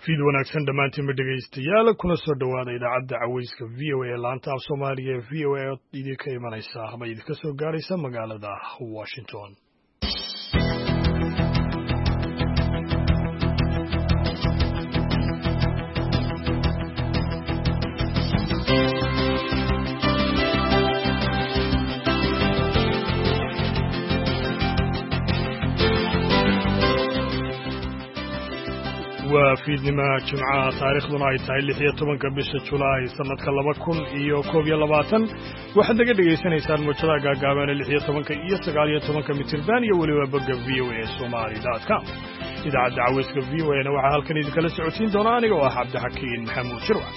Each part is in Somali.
fiid wanaagsan dhammaantiin dhegaystayaal kuna soo dhowaada idaacadda cawayska v o a ee laanta af soomaaliga ee v o a oo idinka imanaysa ama idinka soo gaaraysa magaalada Washington. وفيدنا جمعة تاريخنا يتعي لحية طبعاً بيشة جولاي سنة 2021 واحد قد يسني سان مجرى قابان لحية طبعاً يستقالية طبعاً متربان يولي وبقى VOA Somali.com إذا عاد عويسك VOA نوعها هالكنيد كلا سعوتين دوناني وعبد حكيم محمود شروع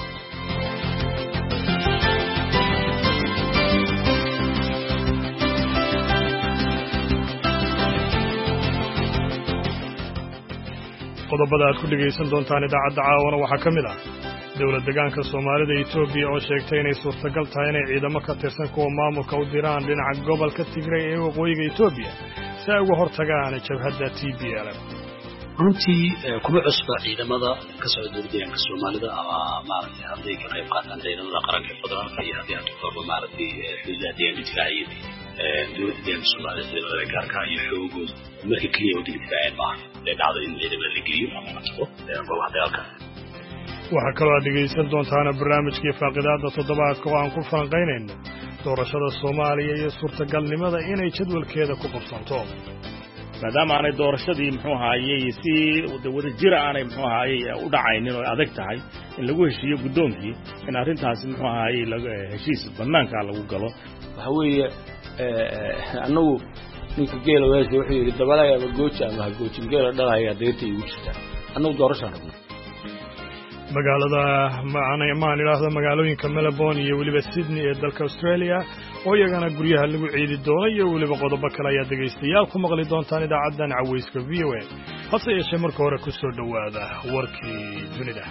qodobada aad ku dhageysan doontaan idaacadda caawana waxaa ka mid ah dowlad deegaanka Soomaalida Itoobiya oo sheegtay inay suurtagal tahay inay ciidamo ka tirsan kuwa maamulka u diraan dhinaca gobolka Tigray ee waqooyiga Itoobiya si ay uga hortagaan jabhadda TPLF. runtii kuma cusba ciidamada ka socda dowlad deegaanka Soomaalida ama maaragtay hadday ka qayb qaataan ciidamada qaranka federaalka iyo haddii aad ku maaragtay xuduudaha deegaanka dowladda deegaanka Soomaalida ciidamada gaarka iyo xoogooda markii kaliya u digtaan baa dhacdo in ciidamada la geeyo ama la tago goobaha dagaalka. waxaa kaloo aad dhegaysan doontaan barnaamijkii faaqidaada toddobaadka oo aan ku falanqaynayno doorashada Soomaaliya iyo suurtagalnimada inay jadwalkeeda ku qabsanto maadaama aanay doorashadii muxuu ahaayay si wada jira aanay muxuu ahaayay u dhacaynin oo adag tahay in lagu heshiiyo gudoonkii in arrintaas muxuu ahaayay laga heshiis banaanka lagu galo waxa weeye anagu ninka geela weesha wuxuu yiri dabalaya ama gooja ama goojin geela dhalaya deetay ugu jirta anagu doorasho rabno magaalada maan ilaahda magaalooyinka Melbourne iyo waliba Sydney ee dalka Australia oo iyagana guryaha lagu ciidi doono iyo waliba qodobo kale ayaa dhagaystayaal ku maqli doontaan idaacaddan cawayska VOA hase yeeshee marka hore ku soo dhowaada warkii dunida.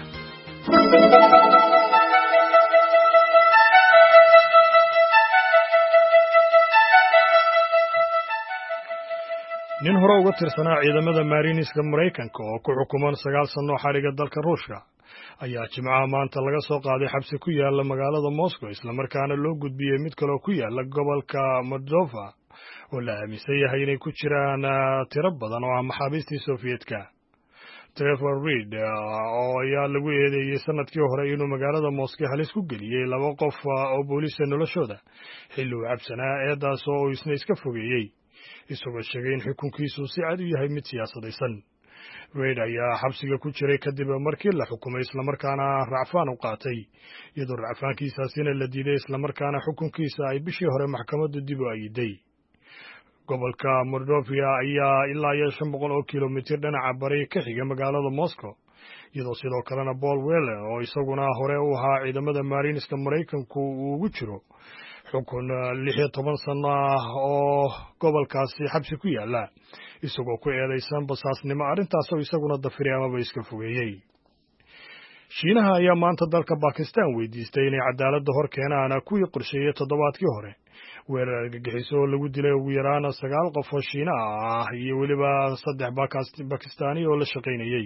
nin hore uga tirsanaa ciidamada Mariniska Mareykanka oo ku xukuman 9 sano xariga dalka Ruushka ayaa jimcaha maanta laga soo qaaday xabsi ku yaala magaalada Moscow isla markaana loo gudbiyay mid kale oo ku yaala gobolka Moldova oo la aaminsan yahay inay ku jiraan tiro badan oo ah maxaabiistii Soviyetka. Trevor Reed oo ayaa lagu eedeeyay sanadkii hore inuu magaalada Moscow halis ku geliyay 2 qof oo booliska noloshooda xilli uu cabsanaa eedaas oo isna iska fogeeyay isagoo sheegay in xukunkiisu si cad u yahay mid siyaasadaysan. Reid ayaa xabsiga ku jiray kadib markii la xukumay isla markaana racfaan u qaatay iyadoo racfaankiisaasina la diiday isla markaana xukunkiisa ay bishii hore maxkamaddu dib u ayiday. gobolka Moldova ayaa ilaa 500 kiiloomitir dhinaca bari ka xiga magaalada Moscow iyadoo sidoo kalena Paul Whelan oo isaguna hore u ahaa ciidamada Mariniska Mareykanku uu ugu jiro xukun 16 sano oo gobolkaasi xabsi ku yaala isagoo ku eedeysan basaasnimo arrintaas oo isaguna dafiray ama iska fogeeyay. Shiinaha ayaa maanta dalka Pakistan weydiistay inay cadaaladda hor keenaan kuwii qorsheeyay toddobaadkii hore weerar argagixiso oo lagu dilay ugu yaraan 9 qof oo Shiina ah iyo waliba 3 Pakistaani oo la shaqaynayay.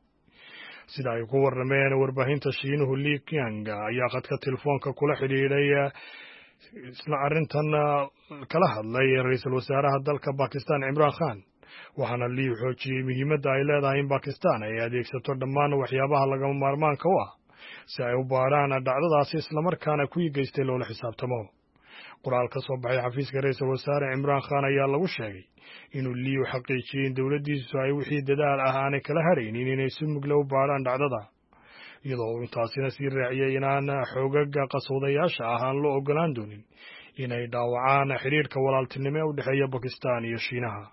sida ay ku warrameen warbaahinta Shiinuhu Li Qiang ayaa qadka telefoonka kula xidhiidhay isla arrintan kala hadlay ra'iisul wasaaraha dalka Pakistan Imran Khan waxaana Li xoojiyay muhiimadda ay leedahay in Pakistan ay adeegsato dhammaan waxyaabaha lagama maarmaanka u ah si ay u baaraan dhacdadaasi isla markaana ku geystay loola xisaabtamo. qoraal ka soo baxay xafiiska ra'iisul wasaare Imran Khan ayaa lagu sheegay inuu Li u xaqiijiyay in dawladdiisu ay wixii dadaal ah aanay kala haraynin inay si mug leh u baaraan dhacdada iyadoo intaasina sii raaciyay inaan xoogaga qaswadayaasha ah aan loo ogolaan doonin inay dhaawacaan xiriirka walaaltinimo ee u dhexeeya Pakistan iyo Shiinaha.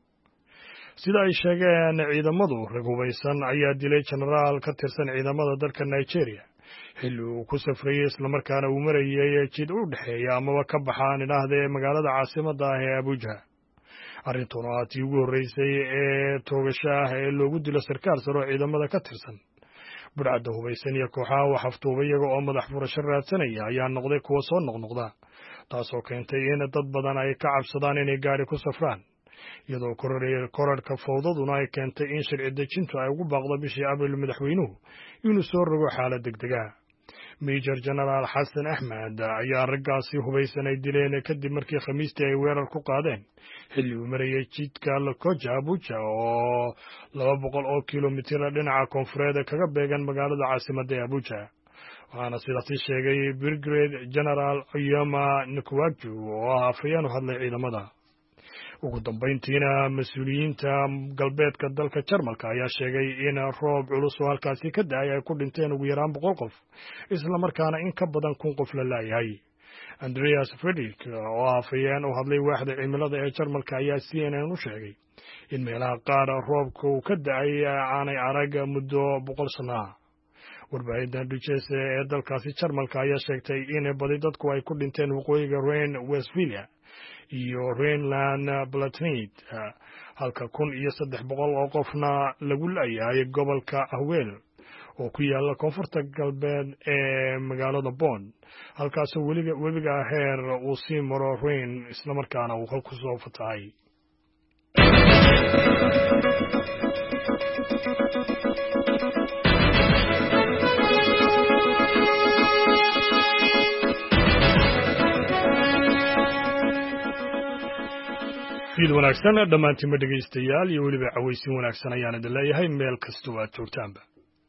sida ay sheegeen ciidamadu rag hubeysan ayaa dilay generaal ka tirsan ciidamada dalka Nigeria xilli uu ku safrayay isla markaana uu marayay jid u dhexeeya amaba ka baxaan idhaahdee magaalada caasimadda ah ee Abuja. arrintuna tii ugu horreysay ee toogasho ah ee loogu dilo sarkaal sare oo ciidamada ka tirsan. budhcadda hubeysan iyo kooxaha wax aftuubay iyaga oo madax furasho raadsanaya ayaa noqday kuwa soo noqnoqda taasoo keentay in dad badan ay ka cabsadaan inay gaari ku safraan iyadoo korarhka fowdaduna ay keentay in sharci dejintu ay ugu baaqdo bishii abriil madaxweynuhu inuu soo rogo xaalad degdega. Major General Xasan Axmed ayaa raggaasi hubaysan ay dileen kadib markii Khamiistii ay weerar ku qaadeen xilli uu marayay jidka Lokoja Abuja oo 200 kilomitir dhinaca koonfureed kaga beegan magaalada caasimadda ee Abuja. waxaana sidaasi sheegay Brigadier General Oyema Nkwaju oo afayeen u hadlay ciidamada. ugu dambeyntiina mas'uuliyiinta galbeedka dalka Jarmalka ayaa sheegay in roob culus oo halkaasi ka da'ay ay ku dhinteen ugu yaraan 100 qof isla markaana in ka badan 1,000 qof la laayahay. Andreas Friedrich oo afayeen u hadlay waaxda cimilada ee Jarmalka ayaa CNN u sheegay in meelaha qaar roobka uu ka da'ay aanay arag muddo 100 sano ah. warbaahinta Deutsche ee dalkaasi Jarmalka ayaa sheegtay in badi dadku ay ku dhinteen waqooyiga Rhine-Westphalia iyo Rhineland-Palatinate halka 1,300 oo qofna lagu laayahay gobolka Ahwel oo ku yaala koonfurta galbeed ee magaalada Bonn halkaasoo webiga heer uu sii maro Rhine isla markaana uu halku soo fatahay. fiid wanaagsan dhammaantiin ma dhegaystayaal iyo weliba cawaysin wanaagsan ayaan idin leeyahay meel kasta oo aad joogtaanba.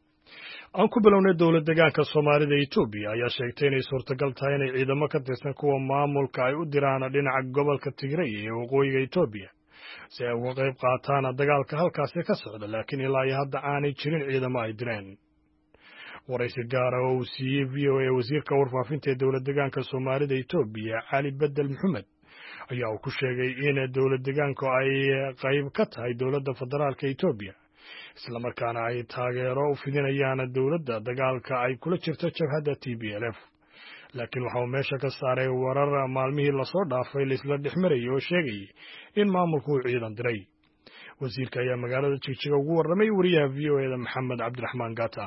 aan ku bilownay dowlad deegaanka Soomaalida ee Itoobiya ayaa sheegtay inay suurtagal tahay inay ciidamo ka tirsan kuwa maamulka ay u diraan dhinaca gobolka Tigray ee waqooyiga Itoobiya si ay uga qayb qaataan dagaalka halkaasi ka socda, laakiin ilaa iyo hadda aanay jirin ciidamo ay direen. waraysi gaar ah oo uu siiyey VOA wasiirka warfaafinta ee dowlad deegaanka Soomaalida ee Itoobiya Cali Bedel Maxamed ayaa uu ku sheegay in dowlad deegaanku ay qayb ka tahay dowladda federaalka Itoobiya isla markaana ay taageero u fidinayaan dowladda dagaalka ay kula jirto jabhadda TPLF. laakiin waxa uu meesha ka saaray warar maalmihii la soo dhaafay la isla dhexmarayay oo sheegay in maamulku uu ciidan diray. wasiirka ayaa magaalada Jigjiga ugu warramay wariyaha VOA Maxamed Cabdiraxmaan Gata.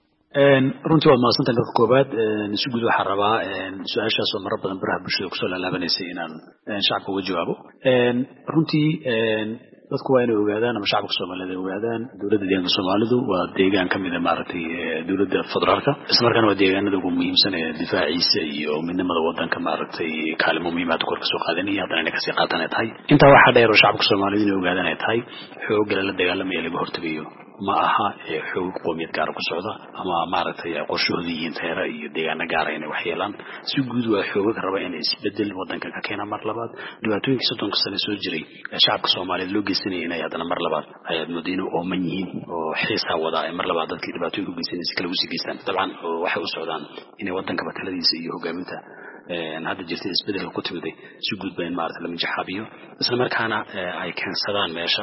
runtii waa mahadsantahay marka koobaad si guud waxaan rabaa su-aashaas oo marar badan baraha bulshada kusoo laalaabanaysa inaan shacabka uga jawaabo. runtii dadku waa inay ogaadaan ama shacabka Soomaaliyeed ay ogaadaan dowladda deegaanka Soomaalidu waa deegaan ka mid ah maaragtay dowladda federaalka isla markaana waa deegaanada ugu muhiimsan ee difaaciisa iyo midnimada waddanka maaragtay kaalmo muhiim ah kor ka soo qaadanaya haddana inay kasii qaataan ay tahay. intaa waxaa dheer oo shacabka Soomaaliyeed inay ogaadaan ay tahay xoogga la dagaalamaya laga hortagayo ma aha xoog qoomiyad gaar ku socda ama maaragtay qorshahoodii iyo tayra iyo deegaano gaar ah inay wax yeelaan. si guud waa xoog raba inay isbedel waddanka ka keenaan mar labaad dhibaatooyinka 30 sano soo jiray shacabka Soomaaliyeed loo geysanayay inay haddana mar labaad ayaad madiino oo man yihiin oo xiisa wada ay mar labaad dadkii dhibaatooyinka u geysanayay kala wasi geystaan. dabcan waxay u socdaan inay waddanka bataladiisa iyo hogaaminta hadda jirtay isbedelka ku timiday si guud baa in maaragtay la minjaxaabiyo isla markaana ay keensadaan meesha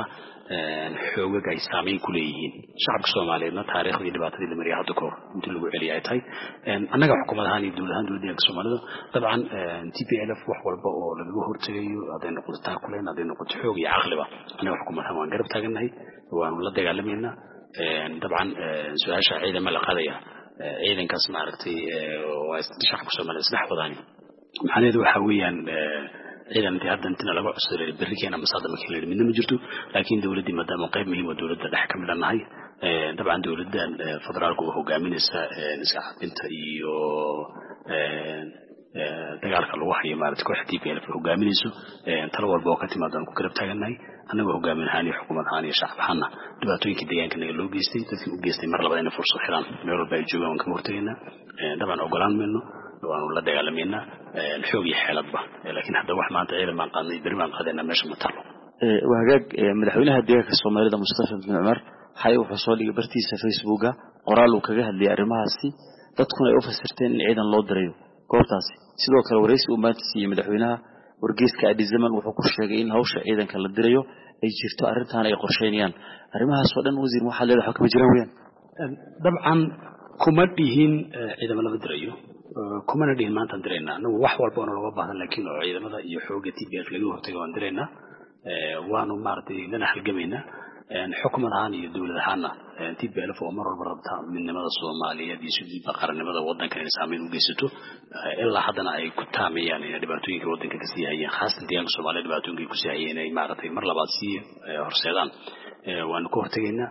xoogag ay saameyn ku leeyihiin shacabka Soomaaliyeedna taariikhdii dhibaatadii la mariyay hadda ka hor intii lagu celiyay ay tahay. annaga xukuumad ahaan iyo dowlad ahaan dowladda Soomaalida dabcan TPLF wax walba oo laga hortagayo haday noqoto taakuleen haday noqoto xoog iyo caqliba annaga xukuumad ahaan waan garab taaganahay waanu la dagaalamayna. dabcan su-aasha ciidamo la qadaya ciidankaas maaragtay waa shacabka Soomaaliyeed saddex wadaani macnaheedu waxa weeyaan ciidan intii hadda intina laga cusubay berrikeena masaada ma keenay midna ma jirto laakiin dowladii maadaama qayb muhiim ah dowladda dhex ka mid nahay dabcan dowladdan federaalku oo hogaaminaysa iska xabinta iyo dagaalka lagu hayo maaragtay kooxda TPLF hogaaminayso talo walba oo ka timaadaan ku garab taaganahay annaga hogaamin ahaan iyo xukuumad ahaan iyo shacab ahaan dhibaatooyinka deegaanka naga loo geystay dadkii u geystay mar labaad inay fursad helaan meel walba ay joogaan waan ka hortagaynaa. dabcan ogolaan mayno waanu la dagaalamayna xoog iyo xeeladba laakiin hadda wax maanta ciidan baan qaadnay bari baan qaadayna meesha ma taalo. wahagaag madaxweynaha deegaanka Soomaalida Mustafa bin Umar waxay uu soo dhigay bartiisa Facebooka qoraal uu kaga hadlay arrimahaasi dadkuna ay u fasirteen in ciidan loo dirayo goobtaasi. sidoo kale waraysi uu maanta siiyay madaxweynaha wargeyska Addis Zaman wuxuu ku sheegay in hawsha ciidanka la dirayo ay jirto arrintan ay qorsheynayaan. arrimahaas oo dhan wasiir waxa leedahay xukuma jiraan weeyaan. dabcan kuma dhihin ciidamada la dirayo kumana dhihin maanta dirayna anagu wax walba oo looga baahan laakiin oo ciidamada iyo xoogga TPLF laga hortagay waan dirayna waanu maartay lana halgamayna xukuman ahaan iyo dowlad ahaanna TPLF oo mar walba rabta midnimada Soomaaliyeed iyo sidii qaranimada waddanka inay saameyn u geysato ilaa haddana ay ku taameeyaan in dhibaatooyinka waddanka ka sii hayeen khaasatan deegaanka Soomaaliyeed dhibaatooyinka ku sii hayeen ay maaragtay mar labaad sii horseedaan waanu ka hortegaynaa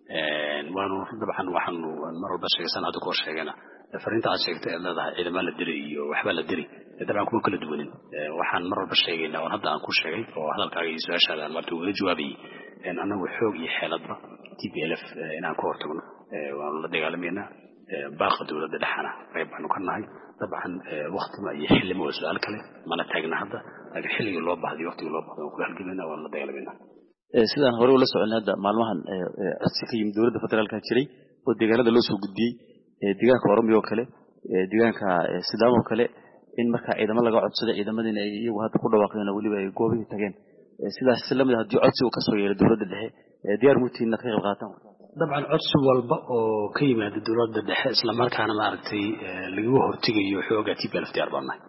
waanu dabcan waxaanu mar walba sheegsan hadda ku sheegana fariinta aad sheegtay ee leedahay ciidamada la diray iyo waxba la diray dabcan kuma kala duwanin waxaan mar walba sheegaynaa oo hadda aan ku sheegay oo hadalkaaga iyo su'aashaada aan martii uga jawaabay anagu xoog iyo xeeladba TPLF inaan ka hortagno waanu la dagaalameynaa baaqa dowladda dhexana qayb baanu ka nahay dabcan waqtiga iyo xillima waa su'aal kale mana taagna hadda laakiin xilliga loo baahday waqtiga loo baahday ku halgameynaa waanu la dagaalameynaa sidaan hore ula soconay hadda maalmahan codsi ka yimid dowladda federaalka jiray oo deegaanada loo soo gudbiyey deegaanka Oromiyo kale deegaanka Sidaamo kale in marka ciidamo laga codsado ciidamadina ay iyagu hadda ku dhawaaqeen waliba ay goobihii tageen sidaas lamid hadii codsi uu ka soo yeeray dowladda dhexe diyaar muutiina ka qayb qaataan dabcan codsi walba oo ka yimaada dowladda dhexe isla markaana maaragtay lagu hortigayo xooga TPLF diyaar baan nahay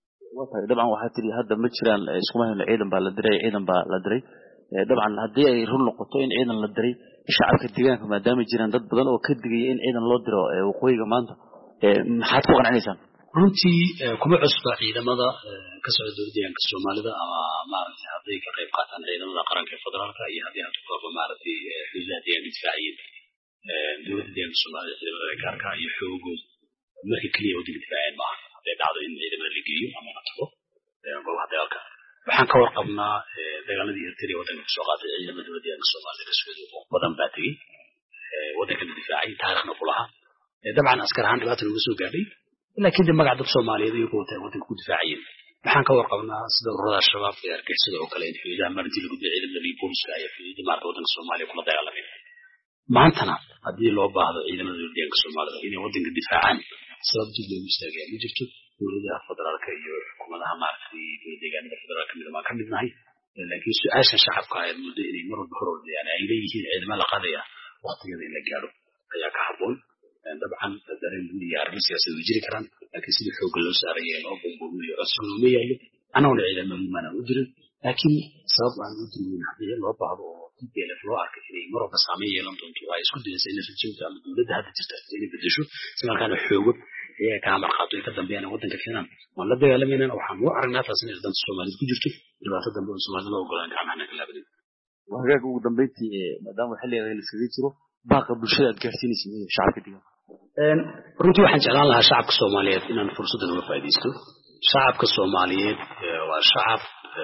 dabcan waxaa tiri hadda ma jiraan iskuma hayno ciidan baa la diray dabcan haddii ay run noqoto in ciidan la diray shacabka deegaanka maadaama jiraan dad badan oo ka digaya in ciidan loo diro waqooyiga maanta maxaad ku qancinaysaan runtii kuma cusba ciidamada ka socda dowladda Soomaalida ama maaragtay hadday ka qayb qaataan ciidamada qaranka federaalka iyo haddii aad ku qabo maaragtay xuduudaha difaaciyeed dowladda Soomaalida ciidamada gaarka iyo xoogooda markii kaliya oo difaaceen ma aha hadday dhacdo in ciidamada la geeyo ama la tago goobaha dagaalka waxaan ka warqabnaa dagaaladii Eritrea waddanka soo qaatay ciidamada dowladda Soomaalida oo badan baa tagay waddanka difaacay taariikhna ku lahaa dabcan askar ahaan dhibaato lagu soo gaadhay laakiin de magac dad Soomaaliyeed iyo kuwa waddanka ku difaacayeen waxaan ka warqabnaa sida ururada shabaab ee argixisada oo kale in xuduudaha marti lagu diiday ciidamada booliska ay xuduudaha maarta waddanka Soomaaliya kula dagaalameen maantana haddii loo baahdo ciidamada dowladda Soomaalida inay waddanka difaacaan sababta loo istaagay ma jirto dowladda federaalka iyo xukuumadaha maartay deegaanada federaalka midna ka mid nahay laakiin su'aasha shacabka ay muddo inay mar walba horudayaan ay leeyihiin ciidamada la qaadaya waqtigeeda in la gaaro ayaa ka habboon dabcan dareen iyo arrin siyaasadeed jiri karaan laakiin sidii xoog loo saarayeen oo bombooniyo cusub ma yaalo anaguna ciidamada mana u dirin laakiin sabab aan u dirin hadii loo baahdo oo TPLF loo arkay inay mar walba saameyn yeelan doonto ay isku dayaysaa in rajada ama dowladda hadda jirta inay bedesho sidoo kale xoog ee ka amar qaato ka dambeeyana waddanka keenan wala dagaalamayna waxaan u aragnaa taas in dad Soomaaliyeed ku jirto dhibaato dambe oo Soomaalida loo ogolaan gacmaha kala badin waxaa ugu dambeyntii maadaama xilliga la iskaga jiro baaqa bulshada aad gaarsiinaysid shacabka deegaanka runtii waxaan jeclaan lahaa shacabka Soomaaliyeed inaan fursadan uga faa'iideysto shacabka Soomaaliyeed waa shacab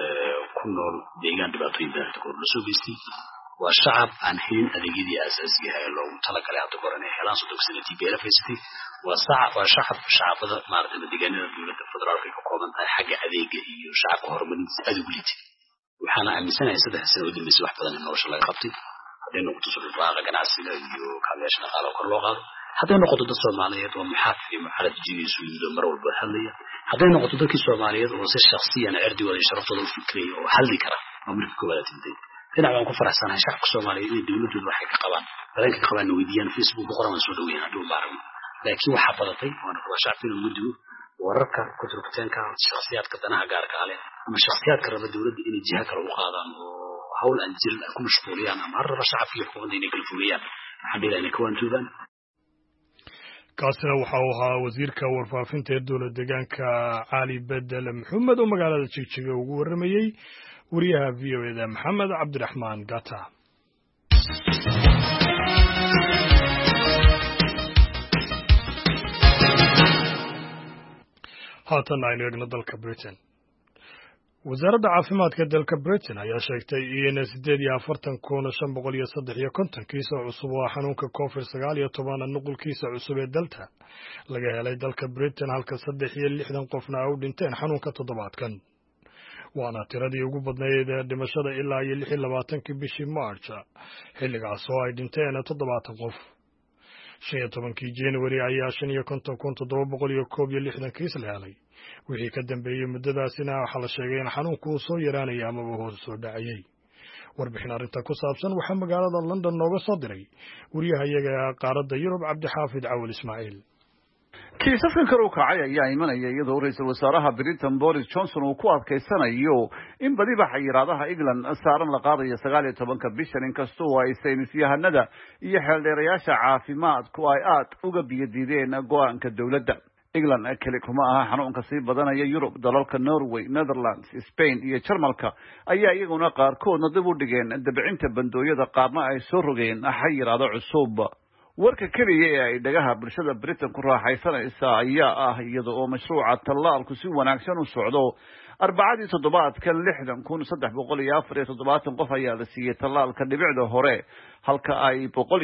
ku nool deegaan dhibaatooyin badan la soo geystay waa shacab aan helin adeegyadii aasaasiga ah ee loogu talagalay hadda hore inay helaan sodon sano TPLF haystay waa shacabada maaragtay deegaanada dowladda federaalka ka kooban tahay xagga adeega iyo shacabka horumarintiisa aad ugu liitay waxaana aaminsanahay 3 sano oo dambeysay wax badan in nolosha laga qabtay hadday noqoto suuqa ganacsiga iyo kaabayaasha dhaqaalaha kor loo qaado hadday noqoto dad Soomaaliyeed oo muxaafid iyo muxaalad jiisu iyo mar walba hadlaya hadday noqoto dadkii Soomaaliyeed oo si shakhsiyan ardayda iyo sharaftooda u fikray oo hadli kara oo markii koowaad tinday ina aan ku faraxsanahay shacabka Soomaaliyeed iyo dawladdu waxay ka qabaan badanka ka qabaan weydiiyaan Facebook qoran soo dhaweeyaan haduu baaran laakiin waxa badatay oo shacabka inuu mudiyo wararka ku turkitaanka shakhsiyaadka danaha gaarka ah ama shakhsiyaadka raba dawladda inay jiha kale u qaadaan oo hawl aan jirin ku mashquuliyaan ama raba shacabka iyo kuwa inay kala fogeeyaan waxaan dhilaynaa kuwan tuuban kaasina waxa uu ahaa wasiirka warfaafinta ee dowladda deegaanka Cali Bedel Maxamed oo magaalada Jigjiga ugu waramayay wariyaha VOA Maxamed Cabdiraxmaan Gata haatan aynu eegno dalka Britain wasaaradda caafimaadka dalka Britain ayaa sheegtay in 48,553 kiis oo cusub oo xanuunka COVID-19 nuqulkiisa cusub ee Delta laga helay dalka Britain halka 63 qofna ay u dhinteen xanuunka toddobaadkan waana tiradii ugu badnayd ee dhimashada ilaa 26 bishii March xilligaas oo ay dhinteen 70 qof 15 January ayaa 55,761 kiis la helay wixii ka dambeeyay muddadaasina waxa la sheegay in xanuunku uu soo yaraanay ama uu hoos soo dhacay warbixin arinta ku saabsan waxa magaalada London nooga soo diray wariyaha iyaga qaaradda Yurub Cabdi Xaafid Awil Ismaaciil kiisaskan kale u kacay ayaa imanaya iyadoo ra-iisul wasaaraha Britain Boris Johnson uu ku adkaysanayo in badiba xayiraadaha England saaran la qaadayo 19 bishan inkastoo ay saynisyahanada iyo xeeldheerayaasha caafimaadku ay aad uga biyadiideen go'aanka dawladda. England kale kuma aha xanuunka sii badanaya Yurub, dalalka Norway, Netherlands, Spain iyo Jarmalka ayaa iyaguna qaarkoodna dib u dhigeen dabcinta bandooyada qaarna ay soo rogeen xayiraado cusub. warka kaliya ee ay dhagaha bulshada Britain ku raaxaysanaysa ayaa ah iyadoo oo mashruuca tallaalku si wanaagsan u socdo. arbacadii toddobaadkan 6,374 qof ayaa la siiyay tallaalka dhibicda hore halka ay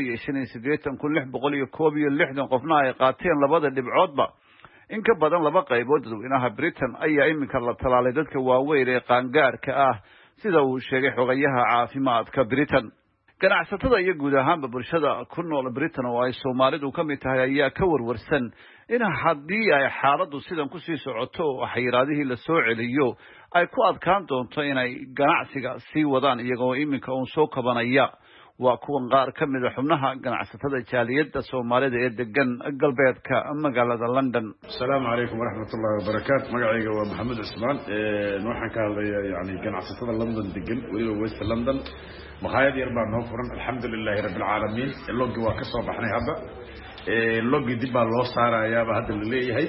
186,661 qofna ay qaateen labada dhibcoodba. in ka badan laba qaybood dadweynaha Britain ayaa iminka la tallaalay dadka waaweyn ee qaangaarka ah sida uu sheegay xogayaha caafimaadka Britain. ganacsatada iyo guud ahaanba bulshada ku nool Britain oo ay Soomaalidu ka mid tahay ayaa ka warwarsan in haddii ay xaaladdu sidan ku sii socoto xayiraadihii la soo celiyo ay ku adkaan doonto inay ganacsiga sii wadaan iyagoo iminka uu soo kabanaya. waa kuwan qaar ka mid ah xubnaha ganacsatada jaaliyadda Soomaalida ee degan galbeedka magaalada London. Assalaamu alaykum wa rahmatullahi wa barakatuh. magacayga waa Maxamed Usmaan waxaan ka hadlayaa yani ganacsatada London degan waliba West London. مخايد يربع نوفرن الحمد لله رب العالمين. اللوجي واكسو بحني هذا اللوجي دي بالله صار يا بهذا اللي هي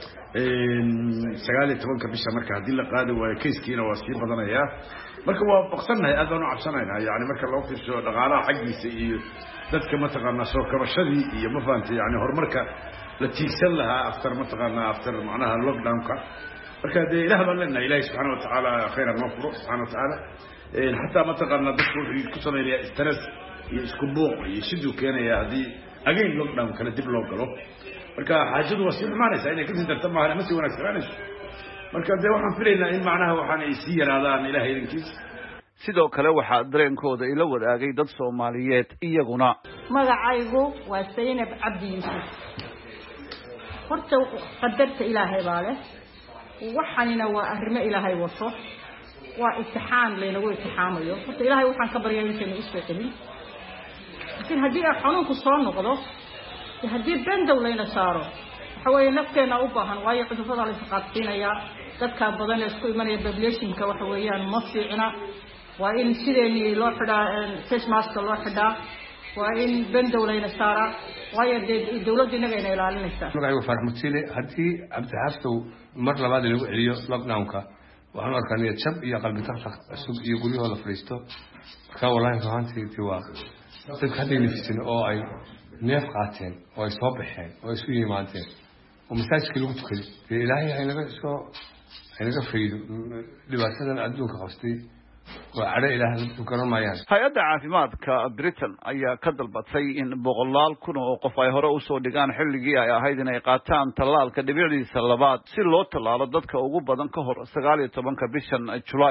سجالي تقول كبيشة مركز هذه اللي قاعد وكيس كينا واسير بدنا يا مركز وبقصنا هذا نوع عشانين يعني مركز لو في شو دغارة حقي سي ذاتك مثلا شو كمشدي ما فهمت يعني هر مركز لتيسل لها أفتر مثلا أفتر معناها اللوك داون كا مركز ده إله بلنا إله سبحانه وتعالى خير المغفور سبحانه وتعالى حتى مثلا دكتور يكسر لي استرس يسكبوق يشدوا كأنه هذه أجين لوك داون كلا دب لوك له مركز حاجة وسيم ما نسى إنك كنت ترتمى على مسي ونكسرانش مركز ده وحن فينا إن معناها وحن يسير هذا أن إله ينكيس sidoo kale waxa dareenkooda ila wadaagay dad Soomaaliyeed iyaguna. magacaygu waa Saynab Cabdi Yuusuf. horta qadarta Ilaahay baale waxanina waa arrimo Ilaahay wato waa imtixaan leeyahay imtixaamayo. horta Ilaahay waxaan ka baryaa inuu isoo celin laakiin haddii xanuunku soo noqdo haddii bandow leena saaro waxa weeye nafteena u baahan waayo cudurrada la isqaadsiinaya dadka badan ee isku imanaya populationka waxa weeyaan ma fiicna. waa in sideenii loo xidhaa face mask loo xidhaa waa in bandow leena saara waayo dawladdu inaga inay ilaalinaysaa. magacaygu Farax Mutile haddii Cabdixaastow mar labaad lagu celiyo lockdownka waxaan arkaa niyad jab iyo qalbi taqtaq cusub iyo guryahooda fadhiisto marka wallahi fahantii waa dadka hadday nafiseen oo ay neef qaateen oo ay soo baxeen oo isu yimaadeen oo masaajidka lagu tukaday ilaahay haynaga faydo dhibaatadan adduunka qabtay وعلى إله الكرم مايان. hay-adda caafimaadka Britain ayaa ka dalbatay in 100,000 oo qof ay hore u soo dhigaan xilligii ay ahayd inay qaataan tallaalka dhibicdiisa labaad si loo tallaalo dadka ugu badan ka hor 19 bishan July.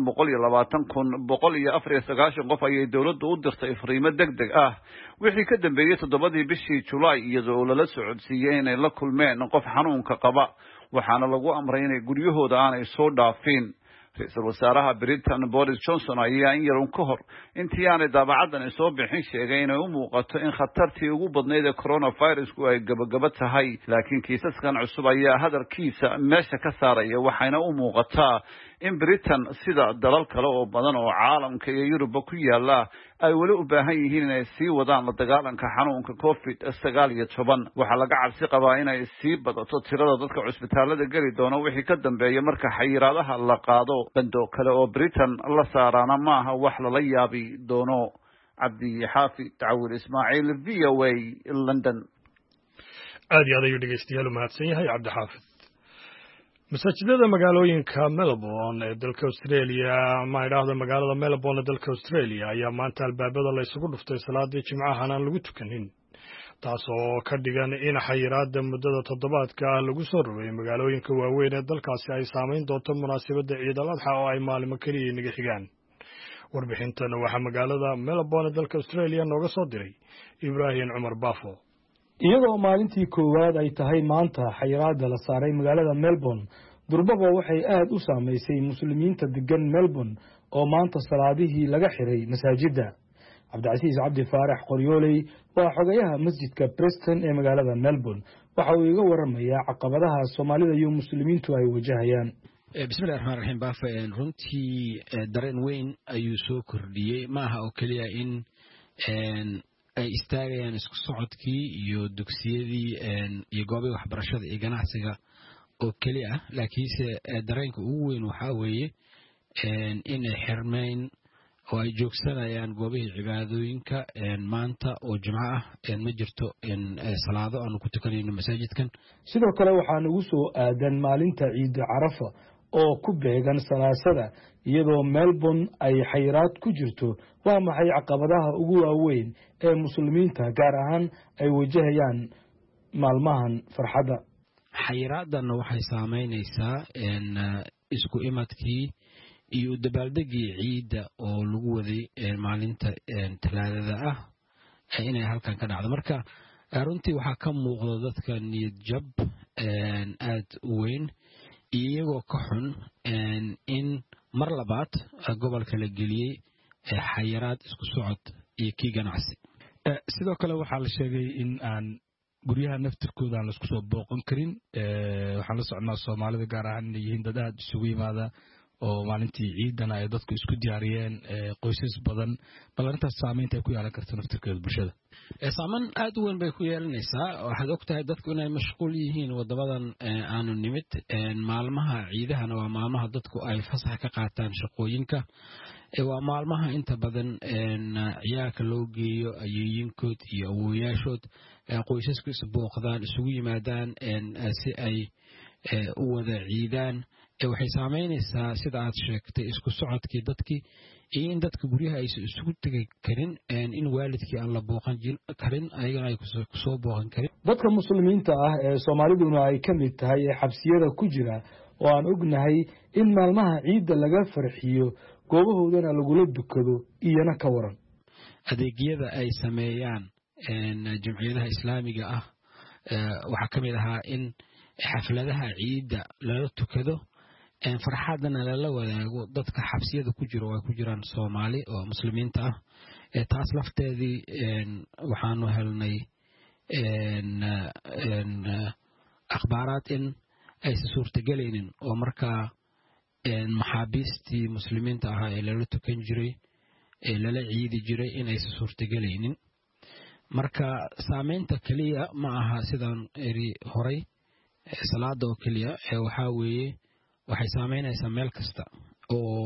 520,194 qof ayay dawladdu u dirtay fariimo degdeg ah wixii ka dambeeyay 7 bishii July iyadoo lala socodsiiyay inay la kulmeen qof xanuunka qaba waxaana lagu amray inay guryahooda aanay soo dhaafin. ra-iisul wasaaraha Britain Boris Johnson ayaa in yarun ka hor intii aanay daabacadan soo bixin sheegay inay u muuqato in khatartii ugu badnayd ee coronavirus-ku ay gabagaba tahay laakiin kiisaskan cusub ayaa hadalkiisa meesha ka saaraya waxayna u muuqataa in Britain sida dalal kale oo badan oo caalamka iyo Yurub ku yaala ay wali u baahan yihiin inay sii wadaan la dagaalanka xanuunka COVID-19 waxa laga cabsi qabaa inay sii badato tirada dadka cusbitaalada geli doona wixii ka dambeeya marka xayiraadaha la qaado. bando kale oo Britain la saarana maaha wax la yaabi doono. Cabdi Xaafi Tacawil Ismaaciil VOA London. aad iyo aad ayuu dhegeystayaal u mahadsan yahay Cabdi Xaafi. masaajidada magaalooyinka Melbourne ee dalka Australia ma idhaahdo magaalada Melbourne ee dalka Australia ayaa maanta albaabada la isugu dhuftay salaadii Jimcaha aan lagu tukanin taas oo ka dhigan in xayiraadda muddada toddobaadka ah lagu soo rogay magaalooyinka waaweyn ee dalkaasi ay saameyn doonto munaasabadda Ciid al-Adha oo ay maalmo kaliya inaga xigaan. warbixintan waxaa magaalada Melbourne ee dalka Australia nooga soo diray Ibrahim Cumar Baafo. iyadoo maalintii koowaad ay tahay maanta xayiraadda la saaray magaalada Melbourne durbaba waxay aad u saameysay muslimiinta degan Melbourne oo maanta salaadihii laga xiray masaajidda. cabdicasiis cabdi faarax qoryooley waa xogayaha masjidka Preston ee magaalada Melbourne waxa uu iga waramayaa caqabadaha Soomaalida iyo muslimiintu ay wajahayaan. bismillaahir rahmaanir rahiim baafa runtii dareen weyn ayuu soo kordhiyay maaha oo kaliya in ay istaagayaan isku socodkii iyo dugsiyadii iyo goobaha waxbarashada iyo ganacsiga oo kaliya laakiinse dareenka ugu weyn waxa weeye in ay xirmeen oo ay joogsanayaan goobaha cibaadooyinka maanta oo jimco ah ma jirto salaado aanu ku tukanayno masaajidkan. sidoo kale waxaan ugu soo aadan maalinta ciid Carafa oo ku beegan salaasada iyadoo Melbourne ay xayiraad ku jirto. waa maxay caqabadaha ugu waaweyn ee muslimiinta gaar ahaan ay wajahayaan maalmahan farxadda? xayiraadan waxay saameynaysaa isku imadkii iyo dabaaldegii ciidda oo lagu waday maalinta talaadada ah inay halkan ka dhacdo. marka runtii waxaa ka muuqda dadka niyad jab aad u weyn iyagoo ka xun in mar labaad gobolka la geliyey xayiraad isku socod iyo kii ganacsi. sidoo kale waxaa la sheegay in aan guryaha naftirkooda aan la isku soo booqan karin. waxaan la socnaa Soomaalida gaar ahaan inay yihiin dad aad isugu yimaada oo maalintii ciidana ay dadku isku diyaariyeen qoysas badan. bal arrintaas saameynta ay ku yeelan karto naftirkeeda bulshada? saameyn aad u weyn bay ku yeelanaysaa. waxaad ogtahay dadku inay mashquul yihiin wadamadan aanu nimid. maalmaha ciidahana waa maalmaha dadku ay fasax ka qaataan shaqooyinka. waa maalmaha inta badan ciyaalka loo geeyo ayeeyinkood iyo awooyaashood qoysasku isbooqdaan isugu yimaadaan si ay u wada ciidaan. waxay saameynaysaa sida aad sheegtay isku socodkii dadkii iyo in dadka guryaha aysan isugu tegi karin in waalidkii aan la booqan karin ayagana ay kusoo booqan karin. dadka muslimiinta ah ee Soomaaliduna ay ka mid tahay ee xabsiyada ku jira oo aan ognahay in maalmaha ciidda laga farxiyo goobahoodana lagula dukado iyana ka waran. adeegyada ay sameeyaan jamciyadaha islaamiga ah waxaa ka mid ahaa in xafladaha ciidda lala tukado farxadana lala wadaago dadka xabsiyada ku jira oo ay ku jiraan Soomaali oo muslimiinta ah. taas lafteedii waxaanu helnay akhbaaraad in aysan suurtagelaynin oo markaa maxaabiistii muslimiinta ahaa ee lala tukan jiray ee lala ciidi jiray in aysan suurtagelaynin. marka saameynta kaliya ma aha sidaan eri horay salaada oo kaliya waxaa weeye waxay saameynaysaa meel kasta oo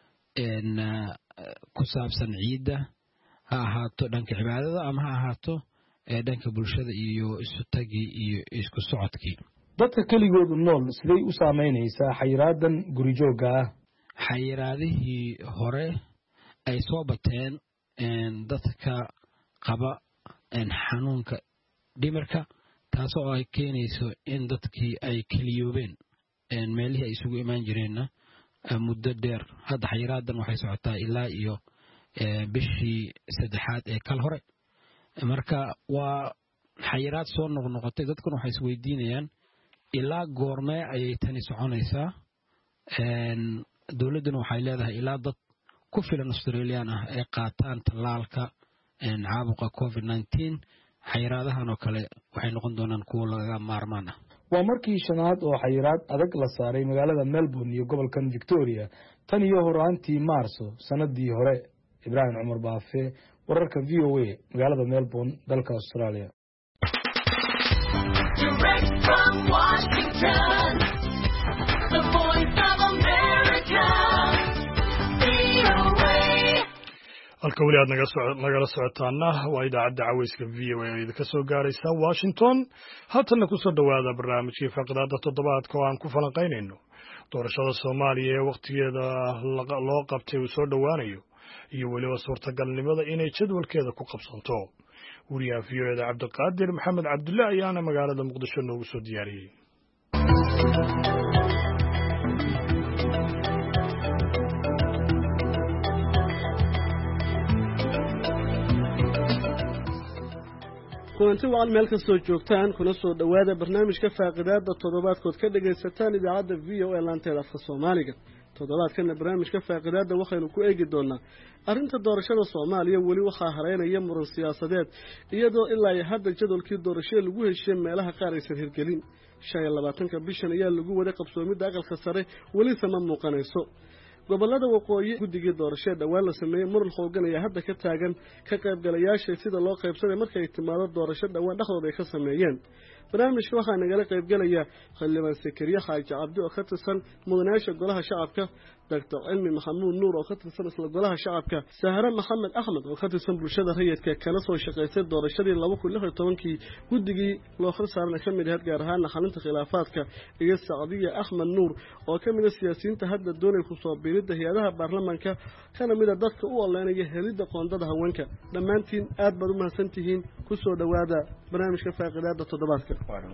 ku saabsan ciidda ha ahaato dhanka cibaadada ama ha ahaato dhanka bulshada iyo isu tagii iyo isku socodkii. dadka keligoodu nool siday u saameynaysaa xayiraadan guri joogga ah? xayiraadihii hore ay soo bateen dadka qaba xanuunka dhimirka taasoo ay keenayso in dadkii ay keliyoobeen meelihii ay isugu imaan jireenna muddo dheer. hadda xayiraadan waxay socotaa ilaa iyo bishii 3aad ee kal hore. marka waa xayiraad soo noqnoqotay. dadkuna waxay isweydiinayaan ilaa goormee ayay tani soconaysaa. dowladduna waxay leedahay ilaa dad ku filan Australian ah ay qaataan tallaalka caabuqa COVID-19 xayiraadahan oo kale waxay noqon doonaan kuwo laga maarmaan ah. waa markii shanaad oo xayiraad adag la saaray magaalada Melbourne iyo gobolkan Victoria tan iyo horaantii Maarso sanadii hore. Ibrahim Umar Baafe, wararka VOA, magaalada Melbourne, dalka Australia. Direct from Washington, the voice of America, VOA. halka weli aad nagala socotaana waa idaacadda caweyska VOA oo idinka soo gaaraysa Washington. haatana kusoo dhawaada barnaamijkii faqraadda toddobaadka oo aan ku falanqaynayno doorashada Soomaaliya ee waqtigeeda loo qabtay uu soo dhowaanayo iyo weliba suurtagalnimada inay jadwalkeeda ku qabsanto. wariyaha VOA Cabdiqaadir Maxamed Cabdulle ayaana magaalada Muqdisho noogu soo diyaariyey. kulanti wacan meel kastoo joogtaan kuna soo dhowaada barnaamijka faaqidaada toddobaadkood ka dhagaysataan idaacadda VOA laanteeda afka Soomaaliga. toddobaadkana barnaamijka faaqidaada waxaynu ku eegi doonaa arrinta doorashada Soomaaliya wali waxa hareynaya muran siyaasadeed iyadoo ilaa hadda jadwalkii doorashada lagu heshiiyay meelaha qaar aysan hirgelin 25 bishan ayaa lagu wada qabsoomida aqalka sare wali sama muuqanayso gobolada waqooyi guddiga doorashada dhawaan la sameeyay muran xoogan ayaa hadda ka taagan ka qaybgalayaasha sida loo qaybsaday markay timaado doorashada dhawaan dhaxdooda ay ka sameeyeen barnaamijka waxaa nagala qaybgalaya xildhibaan Sakariya Xaaji Cabdi oo ka tirsan mudanayaasha golaha shacabka Dr. Cilmi Maxamuud Nuur oo ka tirsan isla golaha shacabka Sahara Maxamed Axmed oo ka tirsan bulshada rayidka kana soo shaqeysay doorashadii 2016 guddigii loo xilsaaray kamid ah gaar ahaan xalinta khilaafaadka iyo Saadiya Axmed Nuur oo kamid ah siyaasiyiinta hadda doonay ku soo biirida hay'adaha baarlamaanka kana mid ah dadka u oleynaya helida qoondada haweenka dhammaantiin aad baad u mahadsantihiin ku soo dhawaada barnaamijka faaqidaada toddobaadka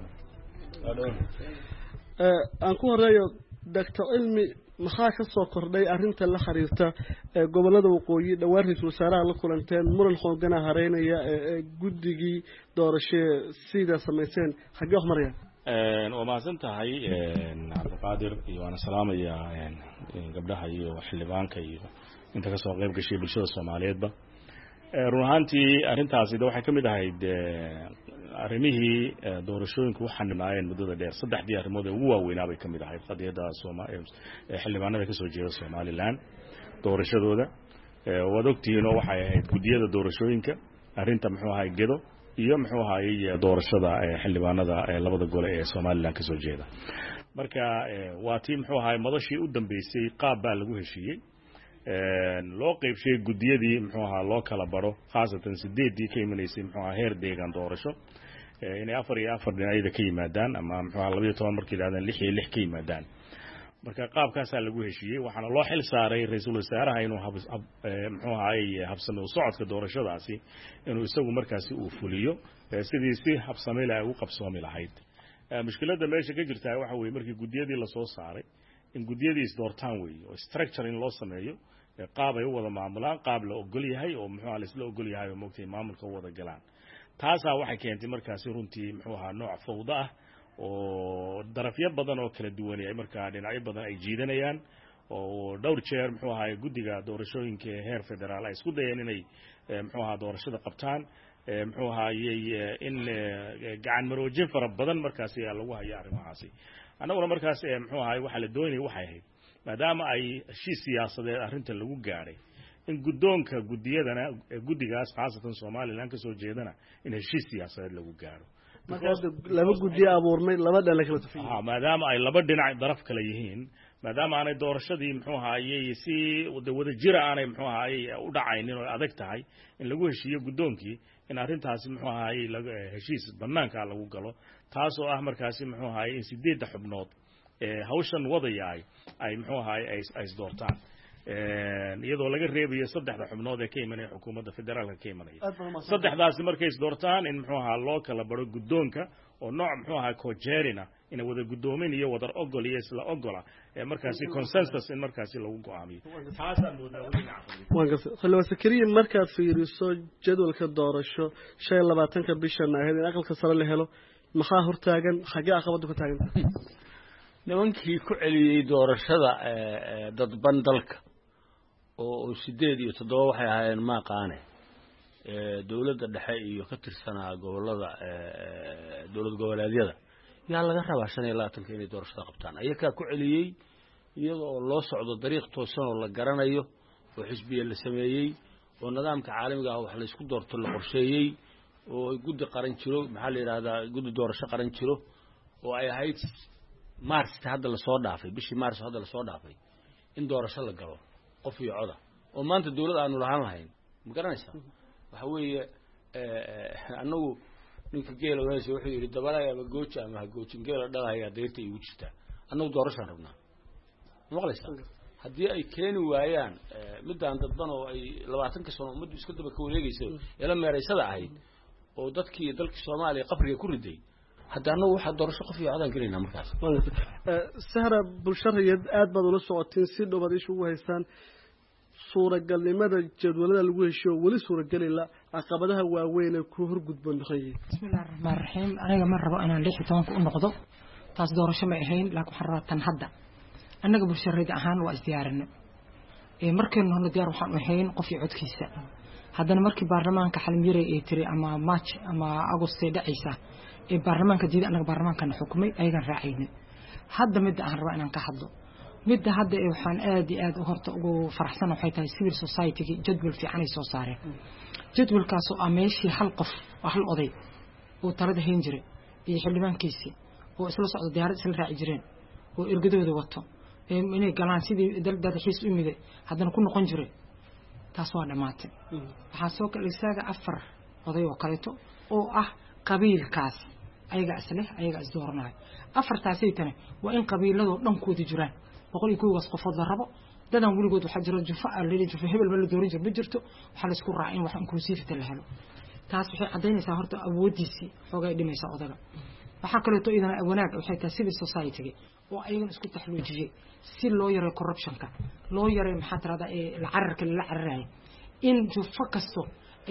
aan ku horeeyo Dr. Cilmi maxaa ka soo kordhay arrinta la xiriirta gobolada waqooyi dhawaan ra'iisul wasaaraha la kulanteen muran xoogan hareynaya guddigii doorashada sida sameeyeen xagee wax maraya waa mahadsan tahay Cabdiqaadir iyo ana salaamaya gabdhaha iyo xildhibaanka iyo inta ka soo qayb gashay bulshada Soomaaliyeedba run ahaantii arrintaasi waxay kamid ahayd arrimihii doorashooyinka waxaan nimaayeen muddada dheer saddexdii arrimood ee ugu waaweynaa bay kamid ahayd qadiyada xildhibaanada ka soo jeeda Soomaaliland doorashadooda wada ogtihiin oo waxay ahayd gudiyada doorashooyinka arrinta muxuu ahaay gedo iyo muxuu ahaay doorashada xildhibaanada labada gole ee Soomaaliland ka soo jeeda marka waa tii muxuu ahaay madashii u dambeysay qaab baa lagu heshiiyay loo qaybshay gudiyadii muxuu ahaa loo kala baro khaasatan 8 ka imaneysay muxuu ahaa heer deegaan doorasho inay 4 dhinacayda ka yimaadaan ama muxuu ahaa 12 markii ilaadan 6 ka yimaadaan marka qaabkaas lagu heshiiyay waxaana loo xil saaray ra'iisul wasaaraha inuu muxuu ahaa habsamo socodka doorashadaasi inuu isagu markaasi uu fuliyo sidii si habsamo leh ugu qabsoomi lahayd mushkiladda meesha ka jirta waxa weeye markii gudiyadii la soo saaray in gudiyadii doortaan weeyo oo structure in loo sameeyo qaab ay u wada maamulaan qaab la ogol yahay oo muxuu ahaa isla ogol yahay oo moogtay maamulka u wada galaan taasa waxay keentay markaasi runtii muxuu ahaa nooc fawda ah oo darafyo badan oo kala duwan ay markaa dhinacyo badan ay jiidanayaan oo dhowr jeer muxuu ahaa guddiga doorashooyinka heer federaal ay isku dayeen inay muxuu ahaa doorashada qabtaan muxuu ahaa in gacan maroojin fara badan markaasi lagu hayo arrimahaasi annaguna markaas muxuu ahaa waxa la doonayay waxay ahayd maadaama ay heshiis siyaasadeed arrinta lagu gaaray in guddoonka gudiyadana guddigaas khaasatan Soomaaliland ka soo jeedana in heshiis siyaasadeed lagu gaaro laba guddiyo abuurmay laba dhinac kala tufiyay maadaama ay laba dhinac daraf kala yihiin maadaama aanay doorashadii muxuu ahaa si wada jira aanay muxuu ahaa u dhacaynin oo adag tahay in lagu heshiiyo guddoonkii in arrintaasi muxuu ahaa heshiis banaanka lagu galo taas oo ah markaasi muxuu ahaa in 8 xubnood hawshan wadayay ay muxuu ahaa ay isdoortaan iyadoo laga reebayo 3 xubnood ee ka imanay xukuumadda federaalka ka imanay saddexdaasi markay isdoortaan in muxuu ahaa loo kala baro guddoonka oo nooc muxuu ahaa cojerina in wada guddoomin iyo wada ogol iyo isla ogola markaasi consensus in markaasi lagu go'aamiyo taasa xilwa Sakariya markaad fiiriso jadwalka doorasho 25 bishan ahayd in aqalka sare la helo maxaa hortaagan xagee caqabadu ka taagan nimankii ku celiyay doorashada dadban dalka oo 8 iyo 7 waxay ahaayeen ma qaane dawladda dhexe iyo ka tirsanaa gobolada dawlad goboleedyada yaa laga rabaa 25 inay doorashada qabtaan ayaga ku celiyay iyadoo loo socdo dariiq toosan oo la garanayo oo xisbiye la sameeyay oo nidaamka caalamiga ah wax la isku doorto la qorsheeyay oo guddi qaran jiro maxaa la yiraahdaa guddi doorasho qaran jiro oo ay ahayd Mars hadda la soo dhaafay bishii Mars hadda la soo dhaafay in doorasho la galo qof iyo coda oo maanta dawladda aanu lahayn ma garanaysaa waxa weeye anagu ninka geelo weesho wuxuu yiri dabalaya gooch ama goochin geelo dhalaya deerta igu jirta anagu doorasho rabnaa maqlaysaa haddii ay keeni waayaan midaan dadban oo ay 20 sano umadu iska daba ka wareegayso ila meereysada ahayd oo dadkii dalka Soomaaliya qabriga ku riday hadda anagu waxa doorasho qof iyo codan galina markaas Sahra bulshada aad baad ula socotiin si dhowad isugu haystaan suuragalnimada jadwalada lagu heshiyo wali suuragalila caqabadaha waaweyn ee ku horgudban dhaqayay bismillaahir rahmaanir rahiim aniga ma rabo inaan 16 u noqdo taas doorasho ma ahayn laakiin waxaan rabaa tan hadda annaga bulshareed ahaan waa isdiyaarinay markaynu hore diyaar waxaan ahayn qof iyo codkiisa haddana markii baarlamaanka xalmiray ay tiri ama March ama August ay dhacaysa baarlamaanka diiday annaga baarlamaankana xukumay ayagan raacaynay hadda mid aan rabaa inaan ka hadlo mid hadda waxaan aad iyo aad u horta ugu faraxsan waxay tahay civil society jadwal fiican ay soo saareen jadwalkaas oo meeshii hal qof oo hal oday oo talada hayn jiray iyo xildhibaankiisii oo isla socdo diyaarad isla raaci jireen oo ergadooda wato inay galaan sidii dalda xiis u miday haddana ku noqon jiray taas waa dhamaatay waxaa soo kala isaaga 4 oday oo kaleeto oo ah qabiilkaas ayaga asleh ayaga isdooranay 4taasay tane waa in qabiiladu dhankooda jiraan 100 qofood la rabo dadan waligood waxa jira jufa leeyahay jufa hebel ma la dooran jiro ma jirto waxa la isku raacin wax inclusive la helo taas waxay cadeynaysaa horta awoodiisi xoogay dhimaysa odaga waxa kaleeto idana wanaag waxay tahay civil society oo ayaga isku taxluujiyay si loo yareeyo corruptionka loo yareeyo maxaa tirada la cararka la cararaay in jufa kasto